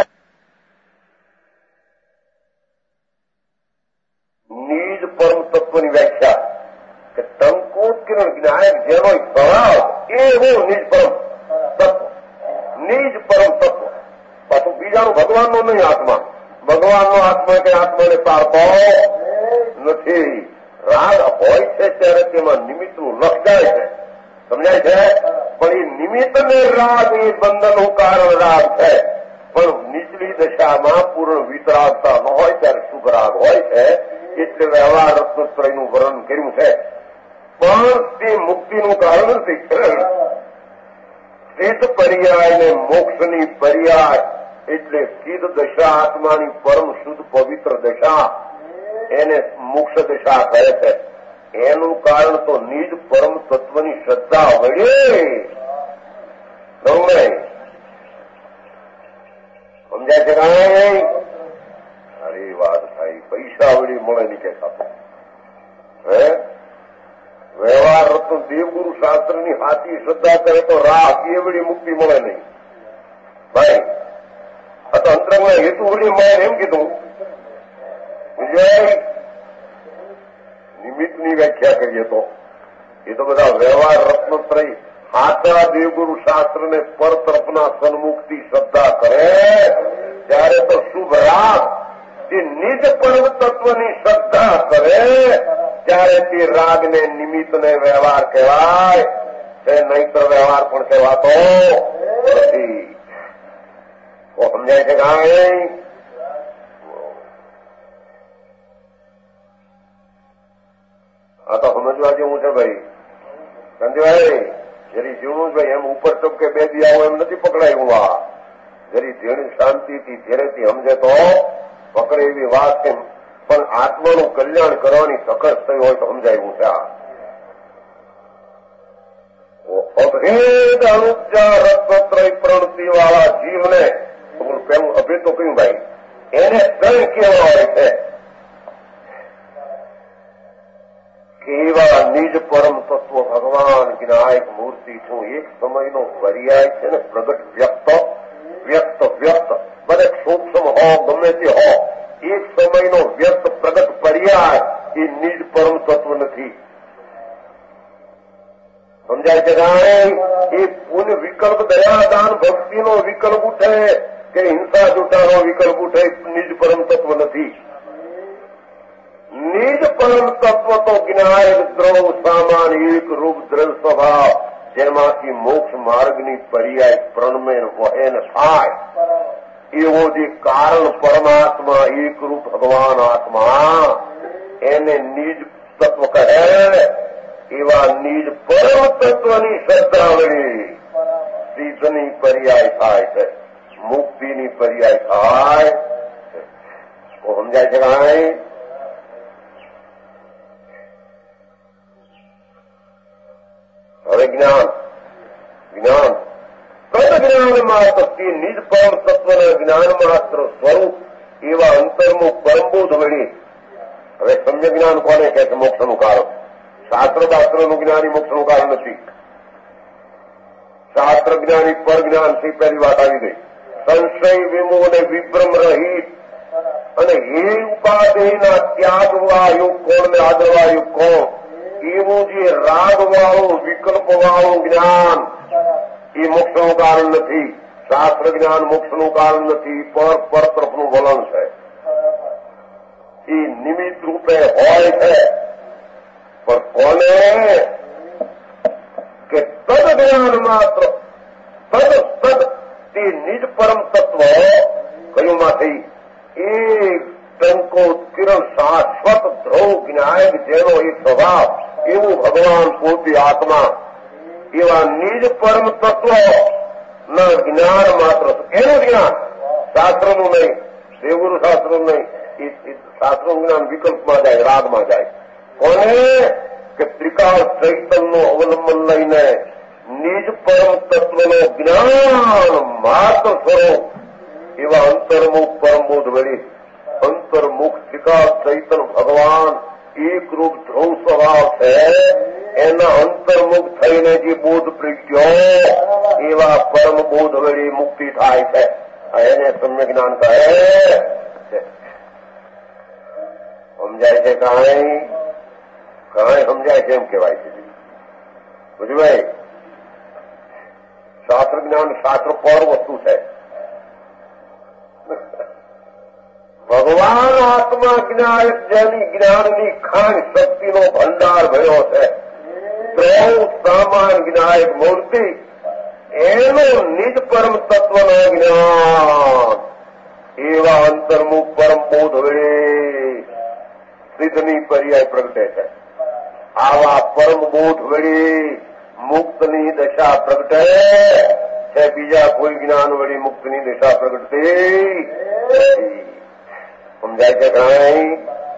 નિજ પરમ તત્વની વ્યાખ્યા કે ટંકોત કિરણ જ્ઞાયક જેનો સ્વભાવ એવો નિજ પરમ તત્વ. નિજ પરમ તત્વ પાછું બીજાનું ભગવાનનો નહીં આત્મા. ભગવાનનો આત્મા કે આત્માને પારતો નથી. રાગ હોય છે ત્યારે તેમાં નિમિત્તનું લખ જાય છે. સમજાય છે? પણ એ નિમિત્તને રાગ એ બંધનનું કારણ રાગ છે. પણ નીચલી દશામાં પૂર્ણ વિતરાગતા ન હોય ત્યારે શુભ રાગ હોય છે. એટલે વ્યવહાર રત્નોત્રયનું વર્ણન કર્યું છે. પણ તે મુક્તિનું કારણ નથી. સિદ્ધ પર્યાય ને મોક્ષની પર્યાય એટલે સિદ્ધ દશા આત્માની પરમ શુદ્ધ પવિત્ર દશા, એને મોક્ષ દશા કહે છે. એનું કારણ તો નિજ પરમ તત્વની શ્રદ્ધા વડે. સમજાય છે કાંઈ? અરે વાત થાય, પૈસા વળી મળે નહીં કે સાથે વ્યવહાર રત્ન દેવગુરુ શાસ્ત્રની હાથી શ્રદ્ધા કરે તો રાહ એ વળી મુક્તિ મળે નહીં ભાઈ. આ તો અંતરંગના હેતુ વળી મળે એમ કીધું. વિજય નિમિત્તની વ્યાખ્યા કરીએ તો એ તો બધા વ્યવહાર રત્નોત્રય સાચા દેવગુરુ શાસ્ત્રને પર તરફના સન્મુખથી શ્રદ્ધા કરે ત્યારે તો શુભ રાગ, તે નિજ પરમ તત્વની શ્રદ્ધા કરે ત્યારે તે રાગને નિમિત્તને વ્યવહાર કહેવાય છે. નહીતર વ્યવહાર પણ કહેવાતો નથી. સમજાય છે કાંઈ? આ તો સમજવા જેવું છે ભાઈ. સંજયભાઈ જરી જીવનું ભાઈ એમ ઉપર ટપકે બે દી આવું એમ નથી પકડાયું. આ જરી ધીણી શાંતિથી ધીરેથી સમજે તો પકડે એવી વાત છે. પણ આત્માનું કલ્યાણ કરવાની સખત થઈ હોય તો સમજાયું છે. અભેદ અનુપજા રત્નત્રય પ્રણતિ વાળા જીવને પેલું અભેદ તો કહ્યું ભાઈ, એને કઈ કહેવા હોય છે કે એવા નિજ પરમ તત્વ ભગવાન જ્ઞાયક મૂર્તિ છું. એક સમયનો પર્યાય છે ને પ્રગટ વ્યક્ત વ્યક્ત વ્યક્ત બધે સૂક્ષ્મ હો ગમે તે હો, એક સમયનો વ્યક્ત પ્રગટ પર્યાય એ નિજ પરમ તત્વ નથી. સમજાય છે કાંઈ? એ પુણ્ય વિકલ્પ, દયાદાન, ભક્તિનો વિકલ્પ ઉઠે કે હિંસા જૂઠાનો વિકલ્પ ઉઠે, નિજ પરમ તત્વ નથી. નિજ પરમ તત્વ તો જ્ઞાયક દ્રવ સામાન એક રૂપ દ્રવ સ્વભાવ, જેમાંથી મોક્ષ માર્ગની પર્યાય પ્રણમે વહેન થાય એવો જે કારણ પરમાત્મા એક રૂપ ભગવાન આત્મા, એને નિજ તત્વ કહે. એવા નિજ પરમ તત્વની શ્રદ્ધા વળી સિદ્ધની પર્યાય થાય છે, મુક્તિની પર્યાય થાય. સમજાય છે કાંઈ? હવે જ્ઞાન જ્ઞાન તદ જ્ઞાન માત્ર નિજ પરમ તત્વના જ્ઞાન માત્ર સ્વરૂપ એવા અંતર્મુખ પરમબોધ વળી હવે સમ્યક જ્ઞાન કોને કહે છે? મોક્ષનું કારણ. શાસ્ત્રનું જ્ઞાન મોક્ષનું કારણ નથી. શાસ્ત્ર જ્ઞાની પર જ્ઞાન થી પહેલી વાત આવી ગઈ. સંશય વિમો અને વિભ્રમ રહિત અને હે ઉપાધિના ત્યાગવાયુ કોણ ને આદરવાયુ કોણ, એવું જે રાગવાળું વિકલ્પવાળું જ્ઞાન એ મોક્ષનું કારણ નથી. શાસ્ત્ર જ્ઞાન મોક્ષનું કારણ નથી. પર તરફનું વલણ છે. એ નિમિત્ત રૂપે હોય છે. પણ કોને કે તદ જ્ઞાન માત્ર તદ તે નિજ પરમ તત્વ કયું માંથી એક ટંકો કિરણ શાશ્વત ધ્રુવ જ્ઞાન જેનો એક સ્વભાવ એવું ભગવાન પોતે આત્મા એવા નિજ પરમ તત્વ ના જ્ઞાન માત્ર એનું જ્ઞાન, શાસ્ત્રનું નહીં, દેવગુરુ શાસ્ત્રનું નહીં. શાસ્ત્રનું જ્ઞાન વિકલ્પમાં જાય, રાગમાં જાય. કોને કે ત્રિકાળ ચૈતનનું અવલંબન લઈને નિજ પરમ તત્વનો જ્ઞાન માત્ર સ્વરૂપ એવા અંતર્મુખ પરમબોધ વળી અંતર્મુખ ત્રિકાળ ચૈતન ભગવાન એક રૂપ ધ્રુવ સ્વભાવ છે. એના અંતર્મુખ થઈને જે બોધ પ્રગટ્યો એવા પરમ બોધ વળી મુક્તિ થાય છે. એને સમ્યક જ્ઞાન કહે છે. સમજાય છે? કાંઈ સમજાય છે એમ કહેવાય છે. বুঝলি ભાઈ, શાસ્ત્ર જ્ઞાન શાસ્ત્ર પર વસ્તુ છે. ભગવાન આત્મા જ્ઞાન જેની જ્ઞાનની ખાણ શક્તિનો ભંડાર ભર્યો છે, ત્રૌ સામાન જ્ઞાયક મૂર્તિ એનું નિજ પરમ તત્વનો જ્ઞાન એવા અંતર્મુખ પરમ બોધ વડે સિદ્ધની પર્યાય પ્રગટે છે. આવા પરમ બોધ વડે મુક્તની દશા પ્રગટે છે. બીજા કોઈ જ્ઞાન વડે મુક્તની દશા પ્રગટતી નથી. સમજાય છે? કાંઈ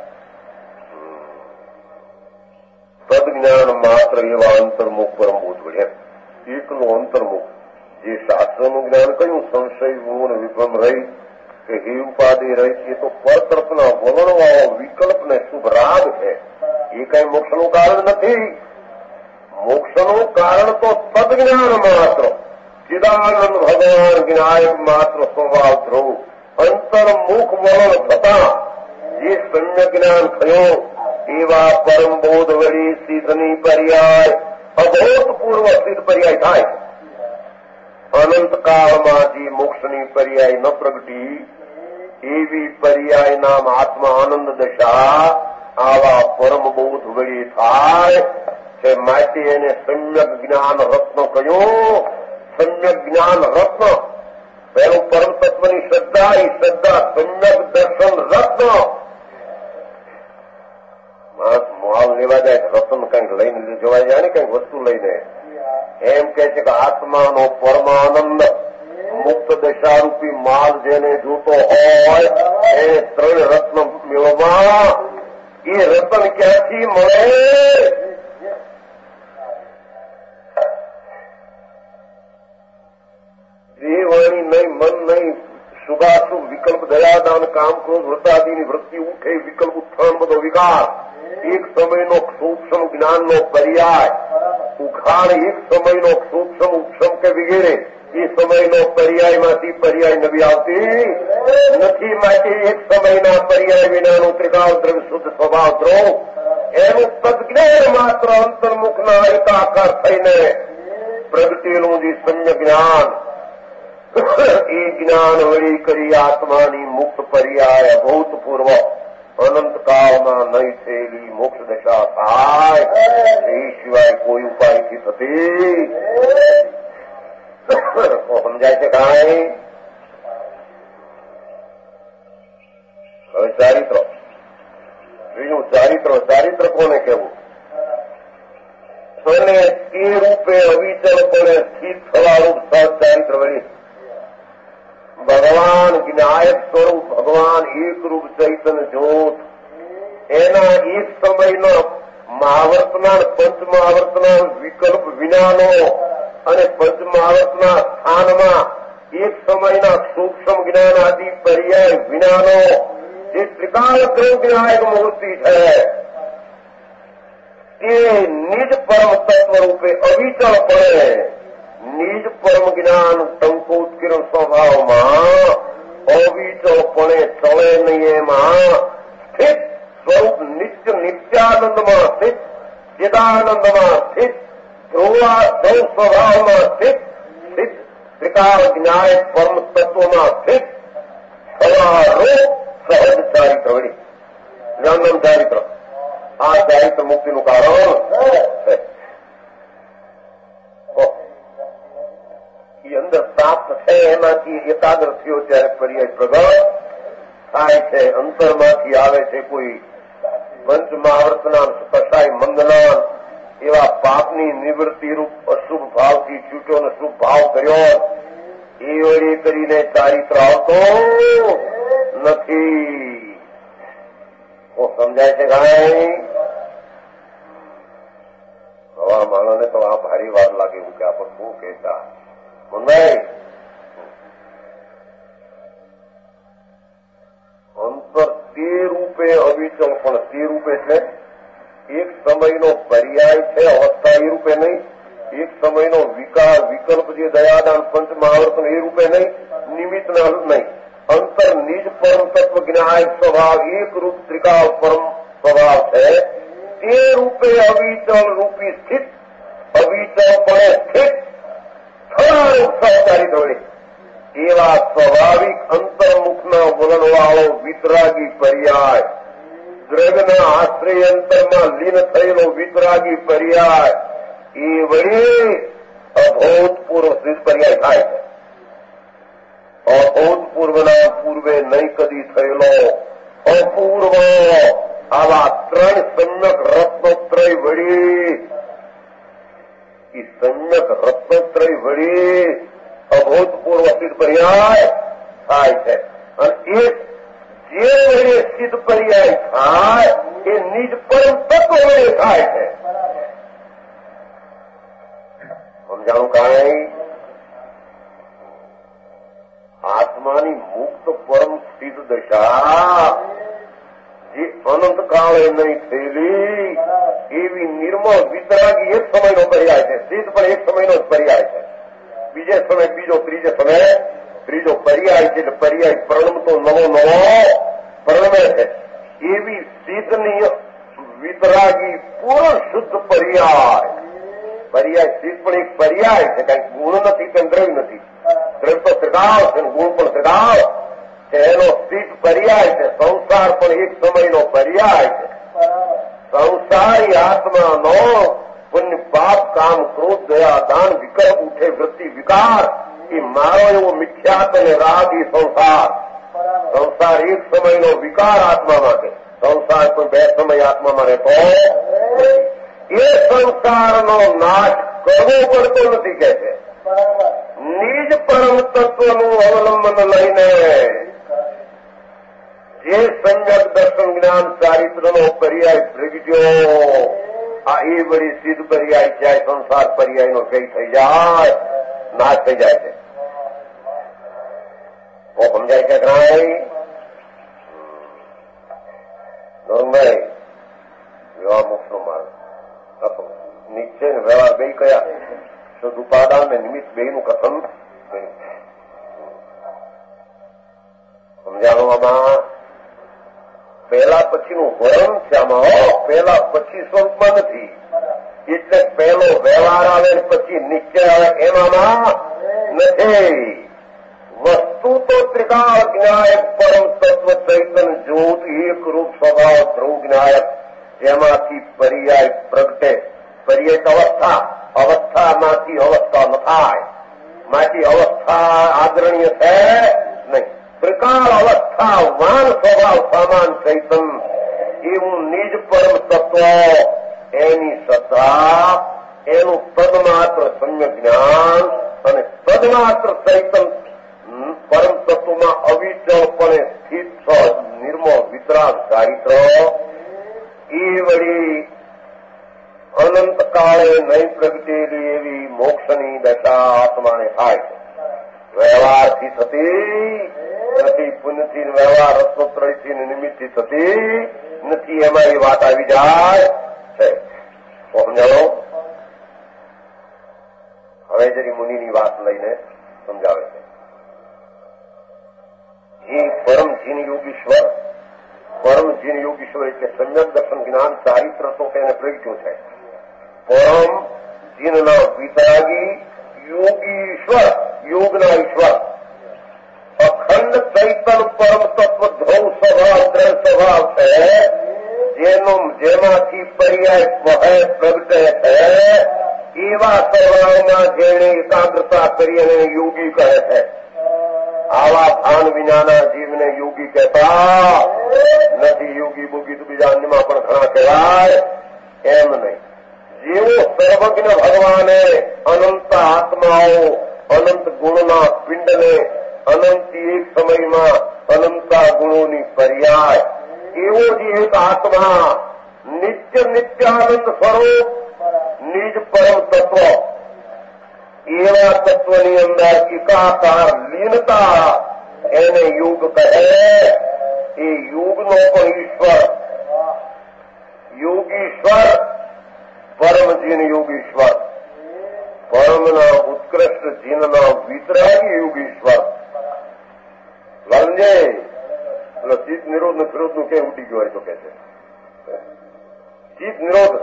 તદ જ્ઞાન માત્ર એવા અંતર્મુખ પરમ બોધ વડે એકનું અંતર્મુખ જે શાસ્ત્રનું જ્ઞાન કયું સંશય ગુણ વિભ્રમ રહી કે હે ઉપાધિ રહી, એ તો પરતરફના વલણવાળો વિકલ્પ ને શુભ રાગ છે. એ કઈ મોક્ષનું કારણ નથી. મોક્ષનું કારણ તો તદજ્ઞાન માત્ર ચિદાનંદ ભગવાન જ્ઞાયક માત્ર સ્વભાવ ધ્રુવ અંતર્મુખ વલણ થતા જે સમ્યક જ્ઞાન થયું એવા પરમ બોધ વળી સિદ્ધની પર્યાય અભૂતપૂર્વ સિદ્ધ પર્યાય થાય. અનંતકાળમાં જે મોક્ષની પર્યાય ન પ્રગટી એવી પર્યાય નામ આત્મા આનંદ દશા આવા પરમ બોધ વળી થાય છે. માટે એને સમ્યક જ્ઞાન રત્ન કહ્યું. સમ્યક જ્ઞાન રત્ન પહેલું પરમ તત્વની શ્રદ્ધા, એ શ્રદ્ધા સમ્યક દર્શન રત્ન. માલ લેવા જાય રતન કંઈક લઈને જોવાય જાય ને, કંઈક વસ્તુ લઈને એમ કે છે કે આત્માનો પરમાનંદ મુક્ત દશારૂપી માલ જેને જોતો હોય એ ત્રણ રત્ન મેળવવા. એ રતન ક્યાંથી મળે? દેહ વાણી નહીં, મન નહીં, શુભાશુભ વિકલ્પ દયાદાન કામ ક્રોધ વૃત્તાદિની વૃત્તિ ઉઠે વિકલ્પ ઉત્થાન બધો વિકાર એક સમયનો સૂક્ષ્મ જ્ઞાનનો પર્યાય ઉખાણ એક સમયનો સૂક્ષ્મ ઉપશમ કે વગેરે એ સમયનો પર્યાયમાંથી પર્યાય નવી આવતી નથી. માટે એક સમયના પર્યાય વિનાનું ત્રિકાળ દ્રવ્ય શુદ્ધ સ્વભાવ દ્રોહ એનું તદ્જ્ઞાન માત્ર અંતર્મુખના એકાકાર થઈને પ્રગટેલું જે સમ્યક જ્ઞાન એ જ્ઞાન વળી કરી આત્માની મુક્ત પર્યાય અભૂતપૂર્વ અનંતકાળમાં નહીં થયેલી મોક્ષ દશા થાય. એ સિવાય કોઈ ઉપાયથી થતી. સમજાય છે? કાંઈ હવે ચારિત્ર. બીજું ચારિત્ર કોને કહેવું? અને તે રૂપે અવિચલપણે સ્થિત થવાનું સહચારિત્ર વળી ભગવાન જ્ઞાયક સ્વરૂપ ભગવાન એકરૂપ ચૈતન્ય જ્યોત એના એક સમયનો મહાવર્તના પંચમહાવર્તના વિકલ્પ વિનાનો અને પંચમહાવર્તના સ્થાનમાં એક સમયના સૂક્ષ્મ જ્ઞાન આદિ પર્યાય વિનાનો જે ત્રિકાળ ધ્રુવ વિનાયક મૂર્તિ છે તે નિજ પરમ તત્વ રૂપે અવિચળપણે નિજ પરમ જ્ઞાન ટંકોત્કીર્ણ સ્વભાવમાં અવિચળપણે ચલે નહીં એમાં સ્થિત સ્વરૂપ નિત્ય નિત્યાનંદમાં સ્થિત ચિદાનંદમાં સ્થિત ધ્રુવ સ્વભાવમાં સ્થિત ત્રિકાળ જ્ઞાય પરમ તત્વમાં સ્થિત સવારૂપ સહજ ચારિત્ર વળી જ્ઞાનમ ચારિત્ર આ ચારિત્ર મુક્તિનું કારણ એ અંદર પ્રાપ્ત છે એમાંથી એકાગ્ર થયો ત્યારે પર્યાય પ્રગટ થાય છે. અંતરમાંથી આવે છે કોઈ પંચ મહાવર્તના કસાય મંદના એવા પાપની નિવૃત્તિ રૂપ અશુભ ભાવથી છૂટ્યો ને શુભ ભાવ કર્યો એ વળી કરીને ચારિત્ર આવતો નથી. સમજાય છે કાંઈ? હવા માણસને તો આ ભારી વાર લાગે કે આપણે શું કહેતા મંદાય અંતર તે રૂપે અવિચલ પણ તે રૂપે છે એક સમયનો પર્યાય છે અવસ્થા એ રૂપે નહીં, એક સમયનો વિકાર વિકલ્પ જે દયાદાન પંચ મહાવર્તન એ રૂપે નહીં, નિમિત્તના નહીં. અંતર નિજ પરમ તત્વ જ્ઞાયક સ્વભાવ એક રૂપ ત્રિકાળ પરમ સ્વભાવ છે તે રૂપે અવિચલ રૂપી સ્થિત અવિચલપણે સ્થિત સહચારી દોડે એવા સ્વાભાવિક અંતર્મુખના વલણવાળો વિતરાગી પર્યાય દ્રવ્યના આશ્રય અંતરમાં લીન થયેલો વિતરાગી પર્યાય એ વળી અભૂતપૂર્વ સિદ્ધ પર્યાય થાય છે. અભૂતપૂર્વના પૂર્વે નહીં કદી થયેલો અપૂર્વ આવા ત્રણ સમ્યક રત્નોત્રય વળી એ સમ્યક રત્નોત્રય વળી અભૂતપૂર્વ સિદ્ધ પર્યાય થાય છે. અને એ જે વડે સિદ્ધ પર્યાય થાય એ નિજ પરમ તત્વ વડે થાય છે. સમજાણું કાંઈ? આત્માની મુક્ત પરમ સ્થિત દશા જે અનંત કાળે નહીં થયેલી એવી નિર્મળ વિતરાગી એક સમયનો પર્યાય છે. સિદ્ધ પણ એક સમયનો જ પર્યાય છે. બીજે સમય બીજો, ત્રીજે સમય ત્રીજો પર્યાય છે. એટલે પર્યાય પ્રણમતો નવો પ્રણમે છે. એવી સિદ્ધની વિતરાગી પૂર્ણ શુદ્ધ પર્યાય સિદ્ધ પણ એક પર્યાય છે. કઈ ગુણ નથી કે દ્રવ્ય નથી. દ્રવ્ય તો ત્રિકાળ છે, ગુણ પણ ત્રિકાળ છે. એનો સિદ્ધ પર્યાય છે. સંસાર પણ એક સમયનો પર્યાય છે. સંસારી આત્માનો પુણ્ય પાપ કામ ક્રોધ દયા દાન વિકલ્પ ઉઠે વૃત્તિ વિકાર એ મારો એવો મિથ્યાત અને રાગ એ સંસાર એક સમયનો વિકાર આત્મા માટે. સંસાર પણ બે સમય આત્મામાં રહેતો એ સંસારનો નાશ કરવો પડતો નથી કે છે. નિજ પરમ તત્વનું અવલંબન લઈને જે સમ્યક દર્શન જ્ઞાન ચારિત્રનો પર્યાય પ્રગટ્યો આ એ વળી સિદ્ધ પર્યાય જાય સંસાર પર્યાયનો જય થઈ જાય, નાશ થઈ જાય છે. સમજાય છે કાંઈ? નોરભાઈ વિવાહ મોક્ષનો માર્ગ નિશ્ચય ને વ્યવહાર બે કયા શુદ્ધ ઉપાદાન ને નિમિત્ત બે નું કથન સમજાવવામાં પહેલા પછીનું વર્ણન છે આમાં. પહેલા પછી સ્વરૂપમાં નથી. એટલે પહેલો વ્યવહાર આવે પછી નિશ્ચય આવે એમાં નથી. વસ્તુ તો ત્રિકાળ જ્ઞાયક પરમ તત્વ ચૈતન જ્યોત એક રૂપ સ્વભાવ ધ્રુવ જ્ઞાયક જેમાંથી પર્યાય પ્રગટે. પર્યાય અવસ્થામાંથી અવસ્થા ન થાય, માંથી અવસ્થા આદરણીય છે નહીં. ત્રિકાળ અવસ્થા વાન સ્વભાવ સામાન ચૈતન એવું નિજ પરમ તત્વ એની સત્તા એનું તદમાત્ર સમ્યક જ્ઞાન અને તદમાત્ર ચૈતન પરમ તત્વમાં અવિચળપણે સ્થિત સહજ નિર્મળ વિતરાગ ચારિત્ર એ વળી અનંત કાળે નહીં પ્રગટેલી એવી મોક્ષની દશા આત્માને થાય છે. વ્યવહારથી થતી નથી, પુણ્યથી વ્યવહાર રત્નોત્રયથી નિમિત્તથી થતી નથી. એમાં એ વાત આવી જાય છે. સમજાવો. હવે જરી મુનિની વાત લઈને સમજાવે છે. એ પરમ જીન યોગીશ્વર, પરમ જીન યોગીશ્વર એટલે સમ્યક દર્શન જ્ઞાન ચારિત્ર તો તેને પ્રગટ્યું છે. પરમ જીનના વિતરાગી યોગી ઈશ્વર, યોગના ઈશ્વર, અખંડ ચૈતન પરમ તત્વ ધ્રુવ સ્વભાવ, દ્રઢ સ્વભાવ છે, જેમાંથી પર્યાય પ્રગટે છે. એવા સ્વભાવમાં જેને એકાગ્રતા કરી અને યોગી કહે છે. આવા ભાન વિનાના જીવને યોગી કહેતા નથી. યોગી બોગી તો બીજા અન્યમાં પણ ઘણા કહેવાય એમ નહીં. જેવો સર્વજ્ઞ ભગવાને અનંત આત્માઓ, અનંત ગુણના પિંડને અનંત એક સમયમાં અનંતા ગુણોની પર્યાય, એવો જ એક આત્મા નિત્ય નિત્યાનંદ સ્વરૂપ નિજ પરમ તત્વ, એવા તત્વની અંદર એકાકાર લીનતા એને યોગ કહે. એ યોગનો પણ ઈશ્વર, યોગીશ્વર, પરમ જીન યોગીશ્વર, પરમના ઉત્કૃષ્ટ જીનના વિતરાગી યોગીશ્વર. સમજે? એટલે ચિત્ત નિરોધ ને વિરોધ નું કે ઉડી ગયો હોય તો કે છે ચિત્ત નિરોધ,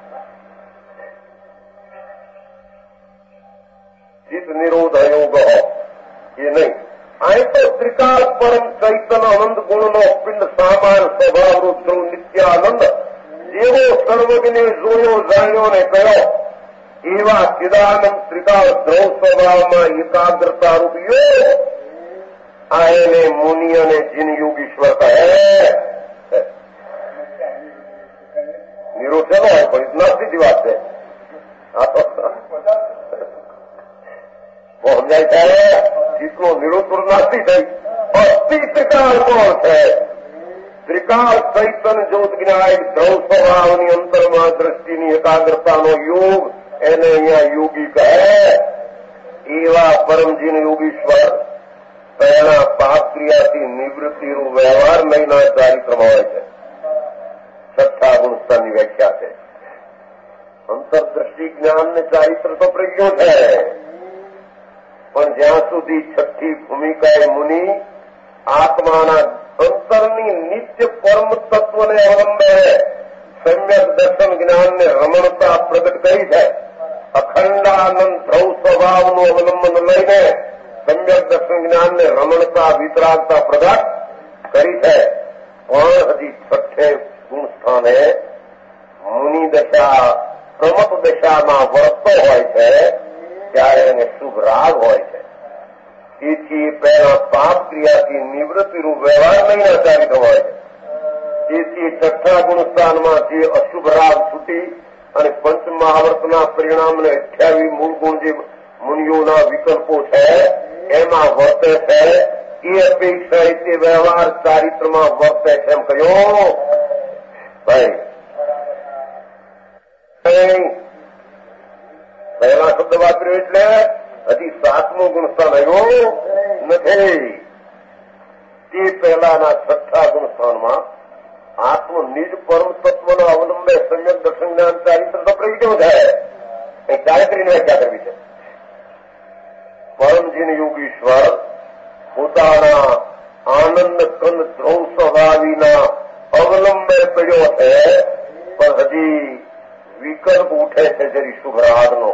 ચિત્ત નિરોધ અયોગ એ નહીં. અહીં તો ત્રિકાળ પરમ ચૈતન અનંત ગુણનો પિંડ સામાન સ્વભાવરૂપ ધ્રુવ નિત્યાનંદ, જેવો સર્વજ્ઞે જોયો જાણ્યો ને કયો, એવા ચિદાનંદ ત્રિકાળ ધ્રુવ સ્વભાવમાં એકાગ્રતા રૂપ યોગ, આ એને મુનિ અને જીન યોગીશ્વર કહે. નિરોધ છે ને પણ નાસ્તી વાત છે. સમજાય ત્યારે ચિત્તનો નિરોધ નાસ્તી થઈ. અસ્થિ ત્રિકાળ કોણ છે? ત્રિકાળ ચૈતન જ્યોત જ્ઞાન ધ્રુવ સ્વભાવની અંતરમાં દ્રષ્ટિની એકાગ્રતાનો યોગ, એને અહીંયા યોગી કહે. એવા પરમજીન યોગીશ્વર તેના પાપ ક્રિયાથી નિવૃત્તિનું વ્યવહાર મહિના ચારિત્રમાં હોય છે. છઠ્ઠા ગુણસ્થાનની વ્યાખ્યા છે. અંતરદ્રષ્ટિ જ્ઞાન ને ચારિત્ર તો પ્રજ્ઞો છે, પણ જ્યાં સુધી છઠ્ઠી ભૂમિકાએ મુનિ આત્માના અંતરની નિત્ય પરમ તત્વને અવલંબે સમ્યક દર્શન જ્ઞાનને રમણતા પ્રગટ કરી છે. અખંડાનંદ ધ્રુવ સ્વભાવનું અવલંબન લઈને સમ્યક દર્શન જ્ઞાનને રમણતા વિતરાગતા પ્રગટ કરી છે. પણ હજી છઠ્ઠે ગુણસ્થાને મુનિ દશા પ્રમત દશામાં વર્તતો હોય છે, ત્યારે એને શુભ રાગ હોય છે. તેથી પહેલા પાપ ક્રિયાથી નિવૃત્તિરૂપ વ્યવહાર નહીં આચારિત હોય છે. તેથી છઠ્ઠા ગુણસ્થાનમાં જે અશુભ રાગ છૂટી અને પંચમહાવર્તના પરિણામને 28 મૂળ ગુણ જે મુનિઓના વિકલ્પો છે એમાં વર્તે છે. એ અપેક્ષા તે વ્યવહાર ચારિત્રમાં વર્તે છે એમ કહ્યું. ભાઈ પહેલા શબ્દ વાપર્યો એટલે હજી 7મું ગુણસ્થાન આવ્યું નથી. તે પહેલાના છઠ્ઠા ગુણસ્થાનમાં આત્મ નિજ પરમ તત્વના અવલંબે સમ્યક દર્શન જ્ઞાન ચારિત્ર તો પ્રગટ્યો છે. એ ચારિત્રની વ્યાખ્યા કરવી છે. પરમજીન યોગીશ્વર પોતાના આનંદ કંદ ધ્રુવ સ્વભાવીના અવલંબે પડ્યો છે, પણ હજી વિકલ્પ ઉઠે છે જરી શુભ રાગનો.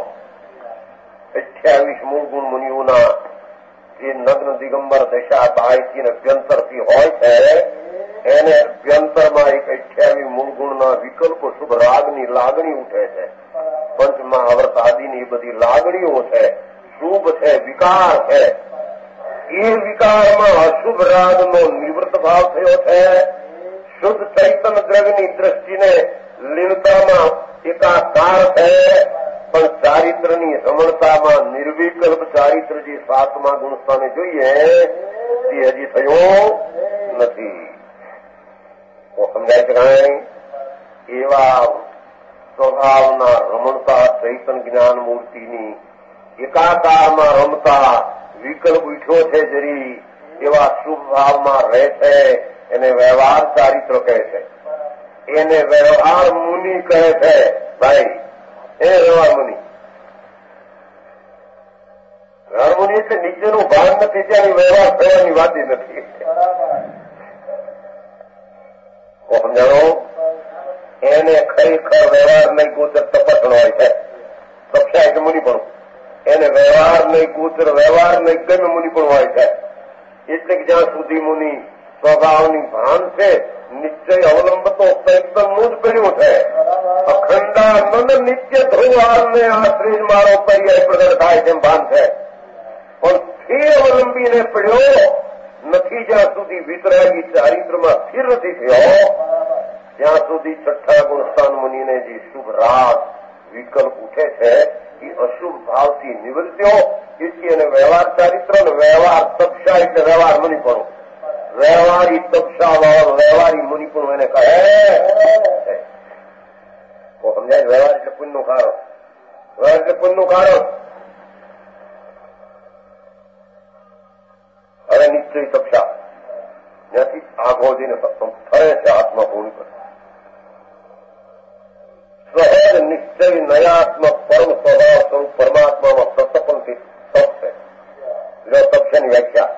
28 મૂળ ગુણ મુનિઓના જે નગ્ન દિગંબર દશા બાહ્યથી અને અભ્યંતરથી હોય છે, એને અભ્યંતરમાં એક 28 મૂળ ગુણના વિકલ્પો શુભ રાગની લાગણી ઉઠે છે. પંચમહાવર્ત આદિની બધી લાગણીઓ છે, શુભ છે, વિકાર છે. એ વિકારમાં અશુભ રાગનો નિવૃત્ત ભાવ થયો છે. શુદ્ધ ચૈતન દ્રવ્યની દ્રષ્ટિને લીનતામાં એકાકાર છે, પણ ચારિત્રની રમણતામાં નિર્વિકલ્પ ચારિત્ર જે 7મા ગુણસ્થાને જોઈએ તે હજી થયો નથી. સમજાય છે કાંઈ? એવા સ્વભાવના રમણતા ચૈતન જ્ઞાન મૂર્તિની એકાકારમાં રમતા વિકલ્પ ઉઠ્યો છે જરી એવા શુભ ભાવમાં રહે છે એને વ્યવહાર ચારિત્ર કહે છે. એને વ્યવહાર મુનિ કહે છે. ભાઈ એ વ્યવહાર મુનિ. વ્યવહાર મુનિ એટલે નીચેનું ભાન નથી ત્યાંની વ્યવહાર થવાની વાત નથી. સમજાણો? એને ખરેખર વ્યવહાર નહીં ગોચર તપસ્ણ હોય છે. તપસ્યા એટલે મુનિ પણ એને વ્યવહાર નહીં ગોચર વ્યવહાર નહીં ગમે મુનિ પણ હોય છે. એટલે કે જ્યાં સુધી મુનિ સ્વભાવની ભાન છે નિશ્ચય અવલંબ તો પ્રયત્નનું જ કર્યું છે. અખંડાનંદ નિત્ય ધ્રુવારને આશ્રય મારો પર્યાય પ્રગટ થાય તેમ ભાન છે. પણ સ્થિર અવલંબીને પડ્યો નથી જ્યાં સુધી વિતરાગી ચારિત્રમાં સ્થિર નથી થયો ત્યાં સુધી છઠ્ઠા ગુણસ્થાન મુનિને જે શુભ રાગ વિકલ્પ ઉઠે છે એ અશુભ ભાવથી નિવૃત્યો એથી એને વ્યવહાર ચારિત્ર અને વ્યવહાર તપસા એટલે વ્યવહાર મુનિ પણ વ્યવહારી તપસા વાળો વ્યવહારી મુનિ પણ એને કહે. સમજાય? વ્યવહાર એટલે પુણ્યનું કારણ. વ્યવહાર એટલે પુણ્યનું કારણ. હવે નિશ્ચય તપસા ત્યાંથી આંખો જઈને ફરે છે આત્મા પૂર્ણ કરે. સહજ નિશ્ચય નયાત્મક પરમ સ્વભાવ સ્વરૂપ પરમાત્મામાં પ્રતપનથી તપ છે. જો તપસ્યાની વ્યાખ્યા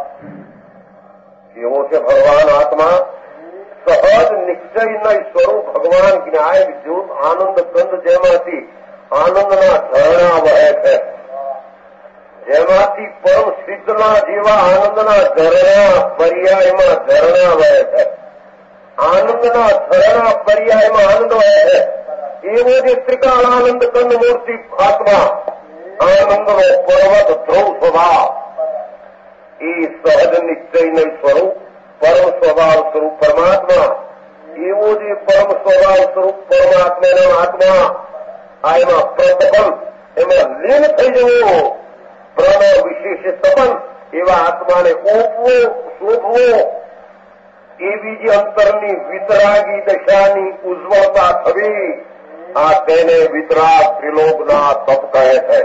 એવો છે ભગવાન આત્મા સહજ નિશ્ચયના સ્વરૂપ ભગવાન જ્ઞાય જ્યોત આનંદ કંદ જેમાંથી આનંદના ઝરણા વહે છે. જેમાંથી પરમ શીતલા જેવા આનંદના ઝરણા પર્યાયમાં ઝરણા વહે છે. આનંદના ઝરણા પર્યાયમાં આનંદ વહે છે. એવો જે ત્રિકાળ આનંદ કંદ મૂર્તિ આત્મા આનંદનો પર્વત ધ્રુવ સ્વભાવ એ સહજ નિશ્ચયનું સ્વરૂપ પરમ સ્વભાવ સ્વરૂપ પરમાત્મા એવો જે પરમ સ્વભાવ સ્વરૂપ પરમાત્માનો આત્મા આ એમાં પ્રતપન એમાં લીન થઈ જવું પ્રણ વિશેષ તપન એવા આત્માને ઓપવો શોધવો એવી જે અંતરની વિતરાગી દશાની ઉજ્જવળતા થવી આ તેને વિતરાગ ત્રિલોકના તપ કહે છે.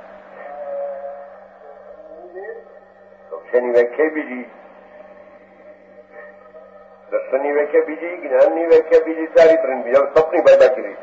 તપસ્યાની વ્યાખ્યા બીજી, દર્શનની વ્યાખ્યા બીજી, જ્ઞાનની વ્યાખ્યા બીજી, ચારિત્રની બીજી. હવે તપની ભાઈ બાકી રહી.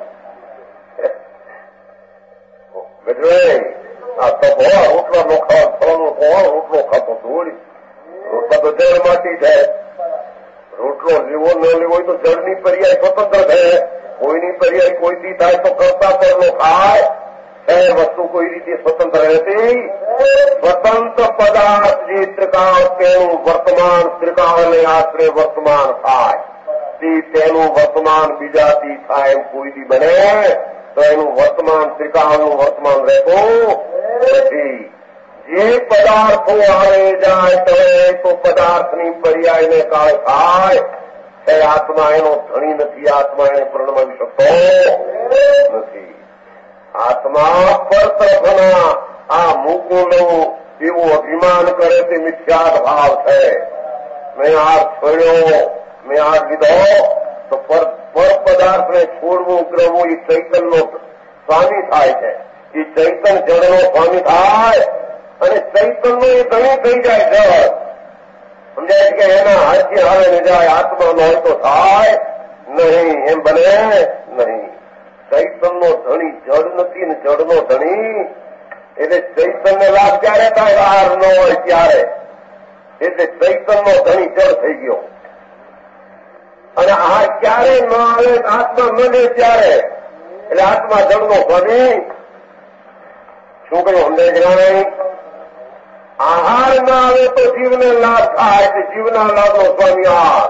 આ તપ હોવા રોટલા નો ખાવા ફળનો હોવા રોટલો ખાતો દોડી રોટલા તો જળ માંથી છે. રોટલો લેવો ન લેવો હોય તો જળની પર્યાય સ્વતંત્ર છે. કોઈની પર્યાય કોઈથી થાય તો કરતા પરનો ખાય છે. વસ્તુ કોઈ રીતે સ્વતંત્ર રહેતી. સ્વતંત્ર પદાર્થ જે ત્રિકાળ તેનું વર્તમાન ત્રિકાળને આશરે વર્તમાન થાય તેનું વર્તમાન બીજાથી થાય એમ કોઈથી બને તો એનું વર્તમાન ત્રિકાળનું વર્તમાન રહેતું નથી. જે પદાર્થો આવે જાય તો પદાર્થની પર્યાયને કાળ થાય છે. આત્મા એનો ધણી નથી. આત્મા એને પ્રણમાવી શકતો નથી. આત્મા પરતરફના આ મુકુંડનું એવું અભિમાન કરે તે મિથ્યાદ ભાવ છે. મેં આ છોડ્યો, મેં આ લીધો તો પર પદાર્થને છોડવું ઉગ્રવું એ ચૈતનનો સ્વામી થાય છે. એ ચૈતન જળનો સ્વામી થાય અને ચૈતનનો એ ધણી થઈ જાય જળ. સમજાય કે એના હાથથી આવે ને જાય. આત્માનો હોય તો થાય નહીં, એમ બને નહીં. ચૈતનનો ધણી જળ નથી ને જળનો ધણી એટલે ચૈતનને લાભ ક્યારે થાય? બહાર ન હોય ત્યારે. એટલે ચૈતનનો ધણી જળ થઈ ગયો અને આ ક્યારે ન આવે આત્મા ન લે ત્યારે એટલે આત્મા જળનો સ્વામી. શું કહ્યું સમજાય કે નહીં? આહાર ના આવે તો જીવને લાભ થાય એટલે જીવના લાભનો સ્વામી આહાર.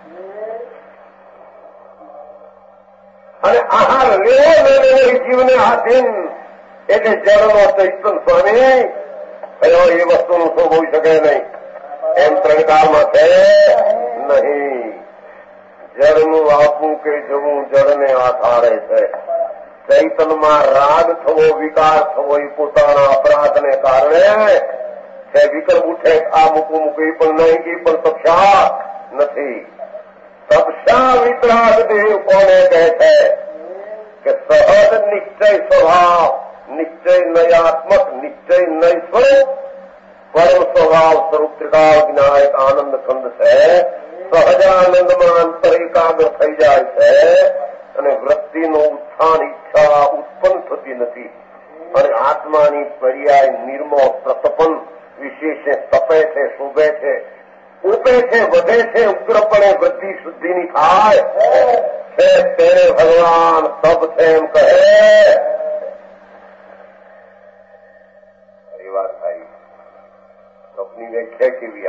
અને આહાર લેવો ન લેવો એ જીવને આધીન એટલે જળનો ચૈતન સ્વામી. કયો એ વસ્તુનું શું હોઈ શકે નહીં. એમ ત્રણકારમાં છે નહીં. જળનું આપવું કે જવું જળને આધારે છે. ચૈતનમાં રાગ થવો વિકાર થવો એ પોતાના અપરાધને કારણે છે. વિકલ્પ ઉઠે આ મૂકવું મૂકવું એ પણ નહીં. એ પણ તપસ્યા નથી. તપસ્યા વિતરાગ દેવ કોને કહે છે કે સહજ નિશ્ચય સ્વભાવ નિશ્ચય નયાત્મક નિશ્ચય નય સ્વરૂપ પરમ સ્વભાવ સ્વરૂપ ત્રિકાળ વિનાયક આનંદ કંદ છે. સહજાનંદમાં અંતર એકાગ્ર થઈ જાય છે અને વૃત્તિનું ઉત્થાન ઈચ્છા ઉત્પન્ન થતી નથી અને આત્માની પર્યાય નિર્મો પ્રતપન વિશેષે તપે છે, શોભે છે, ઉપે છે, વધે છે, ઉગ્રપણે વૃદ્ધિ શુદ્ધિની થાય છે. તેને ભગવાન તપ છે એમ કહે. એ વાત થાય. તપની વ્યાખ્યા કેવી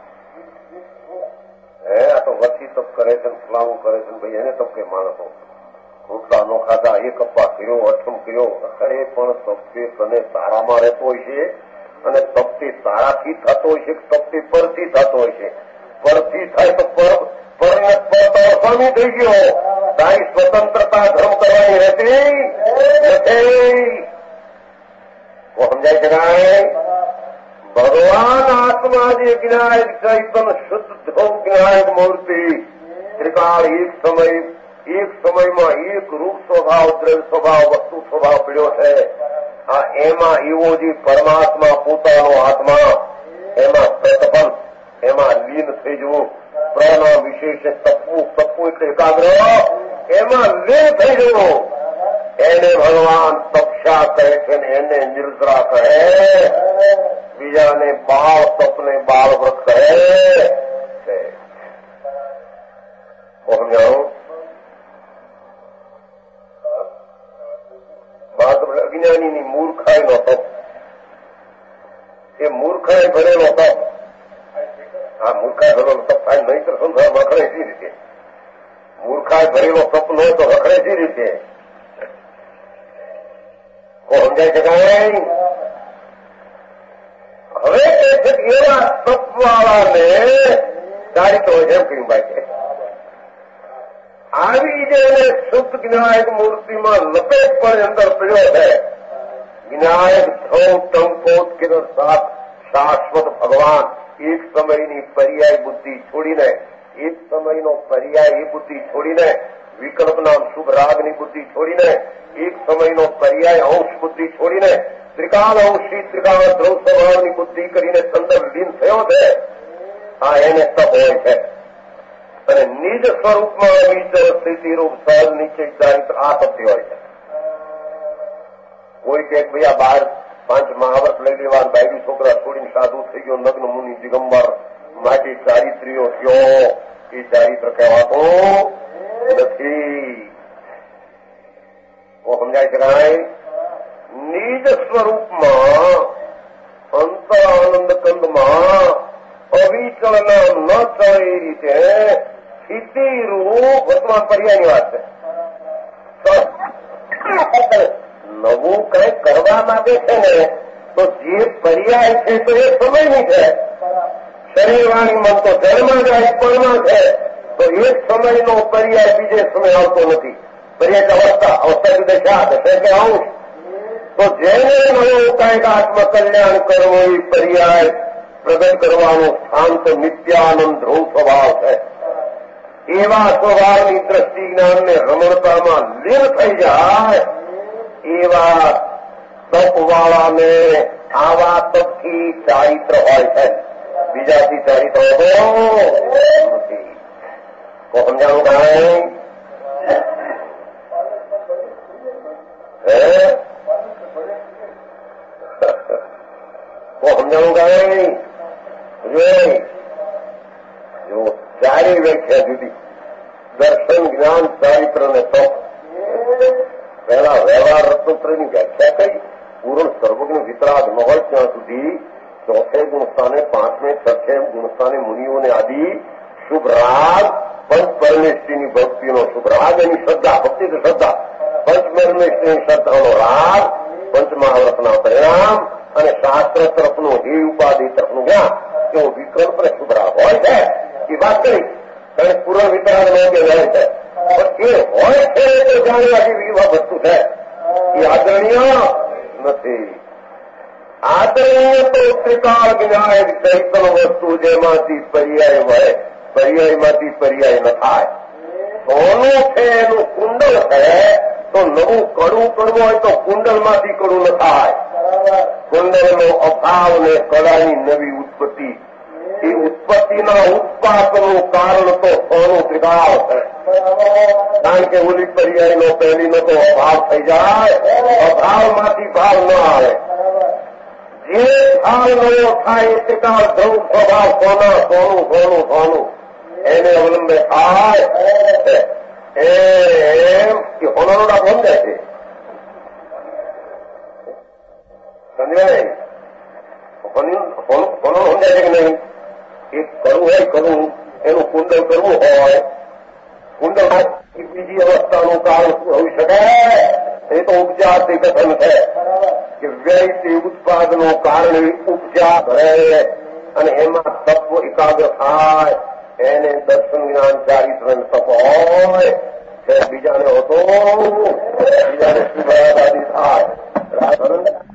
આ તો વચ્ચી તપ કરે છે, ફલાણું કરે છે, ભાઈ એને તપ કે માણસો રોટલા નો ખાધા, એક અપ્પા કર્યો, અઠમ કર્યો. અરે પણ તપથી તને તારામાં રહેતો હોય છે અને તપથી તારાથી થતો હોય છે, તપથી પરથી થતો હોય છે. પરથી થાય તો પરને સ્વામી થઈ ગયો. તારી સ્વતંત્રતા ધર્મ કરવાની રહેતી નથી. સમજાય છે કાંઈ? ભગવાન આત્મા જે જ્ઞાયક ચૈતન શુદ્ધ જ્ઞાયક મૂર્તિ ત્રિકાળ એક સમયમાં એક રૂપ સ્વભાવ, દ્રવ્ય સ્વભાવ, વસ્તુ સ્વભાવ પીડ્યો છે. આ એમાં એવો જે પરમાત્મા પોતાનો આત્મા એમાં પ્રતપન, એમાં લીન થઈ જવું, પ્રાણ વિશેષ તપવું એટલે એકાગ્ર, એમાં લીન થઈ જવું, એને ભગવાન તપસ્યા કહે છે ને એને નિર્જરા કહે. બીજાને બાળ તપને બાળ વ્રત કહે છે. સમજાવું? અજ્ઞાનીની મૂર્ખાઈનો તપ, એ મૂર્ખાઈ ભરેલો તપ. આ મૂર્ખાઈ ભરેલો તપ થાય નહીં તો સંસાર વખડે સી રીતે? મૂર્ખાઈ ભરેલો તપ ન તો વખડે સી રીતે? સમજાય છે કાંઈ? હવે કે છે એવા તપવાળાને ચારિત્ર હોય જેમ કહ્યું ભાઈ છે. આવી જેને શુદ્ધ જ્ઞાયક મૂર્તિમાં લપેટ પણ અંદર પીડ્યો છે. જ્ઞાયક ધ્રુવ ટંકોત કે સાત શાશ્વત ભગવાન એક સમયની પર્યાય બુદ્ધિ છોડીને, એક સમયનો પર્યાય એ બુદ્ધિ છોડીને, વિકલ્પના શુભ રાગની બુદ્ધિ છોડીને, એક સમયનો પર્યાય અંશ બુદ્ધિ છોડીને ત્રિકાળ અંશી ત્રિકાળ ધ્રુવ સ્વભાવની બુદ્ધિ કરીને સંદર્ભ લીન થયો છે. આ એને તપ હોય છે. અને નિજ સ્વરૂપમાં વિચર સ્થિતિ રૂપ સહજ નિશ્ચય ચારિત્ર આ શબ્દ હોય છે. કોઈ કે ભાઈ આ 5 મહાવર્ત લઈ લેવા, બાયડી છોકરા છોડીને સાધુ થઈ ગયો, નગ્ન મુનિ દિગંબર માટે ચારિત્ર્યો થયો, એ ચારિત્ર કહેવાતો નથી. સમજાય છે કાંઈ? નિજ સ્વરૂપમાં અંતર આનંદ કંદમાં અવિચળના ન ચડે એ રીતે સ્થિતિરૂપ વર્તમાન પર્યાયની વાત છે. નવું કઈ કરવા માંગે છે ને તો જે પર્યાય છે તો એ સમયની છે. શરીર વાણી મન તો જળમાં જાય પળમાં છે, તો એક સમયનો પર્યાય બીજે સમય આવતો નથી. પર્યાય અવસ્થા દશા દશા કે અંશ. તો જેને નવો કાંઈક આત્મકલ્યાણ કરવો એ પર્યાય પ્રગટ કરવાનું સ્થાન તો નિત્યાનંદ ધ્રુવ સ્વભાવ છે. એવા સ્વભાવની દ્રષ્ટિ જ્ઞાનને રમણતામાં લીન થઈ જાય એવા તપવાળાને આવા તપથી ચારિત્ર હોય છે, બીજાથી ચારિત્ર હોતો નથી. તો સમજાવું કાંઈ? સમજાવું કાંઈ? જો ચારે વ્યાખ્યા જુદી. દર્શન, જ્ઞાન, ચારિત્ર અને તપ. પહેલા વ્યવહાર રત્નત્રયની વ્યાખ્યા કરી. પૂર્ણ સર્વજ્ઞ વિતરાગ ન હોય ત્યાં સુધી ચોથે ગુણસ્થાને, પાંચમે છઠ્ઠે ગુણસ્થાને મુનિઓને આદિ શુભ રાગ, પંચ પરમેશ્વરીની ભક્તિનો શુભ રાગ, એની શ્રદ્ધા, ભક્તિ તો શ્રદ્ધા, પંચ પરમેશ્વરીની શ્રદ્ધાનો રાગ, પંચમહાવ્રતના પરિણામ અને શાસ્ત્ર તરફનું હે ઉપાધિ તરફનું જ્ઞાન, એવો વિકલ્પ અને શુભ રાગ હોય છે. એ વાત કરી કારણ પૂર્ણ વિતરાગ નો કે હોય છે, પણ એ હોય છે તો જાણવા જેવી એવા વસ્તુ છે. એ આદરણીય નથી. આદરણીય તો ત્રિકાળ જ્ઞાયક ચૈતન્ય વસ્તુ જેમાંથી પર્યાય હોય, પર્યાયમાંથી પર્યાય ન થાય. સોનું છે એનું કુંડળ છે, તો નવું કડવું કરવું હોય તો કુંડળમાંથી કડવું ન થાય. કુંડળનો અભાવ ને કળાની નવી ઉત્પત્તિ. એ ઉત્પત્તિના ઉત્પાદનું કારણ તો સોનું ત્રિકાળ છે. કારણ કે ઓલી પર્યાયનો પહેલીનો તો અભાવ થઈ જાય, અભાવમાંથી ભાવ ન આવે. જે ભાવ નવો થાય એ ત્રિકાળ ધ્રુવ સ્વભાવ સોના સોનું સોનું સોનું એને અવલંબે થાય એમ કે હોનાનો ડાક સમજાય છે. સમજાય હોનો સમજાય છે કે નહીં? એક કરવું હોય કરવું એનું કુંડળ કરવું હોય, કુંડળ બીજી અવસ્થાનું કારણ શું હોઈ શકે? એ તો ઉપજાથી કથન છે કે વ્યયથી ઉત્પાદનું કારણ ઉપજા કરે અને એમાં તત્વ એકાગ્ર થાય એને દર્શન જ્ઞાન ચારિત્ર તપ હોય. બીજાને હોતો બીજાને સુભાયાદી થાય.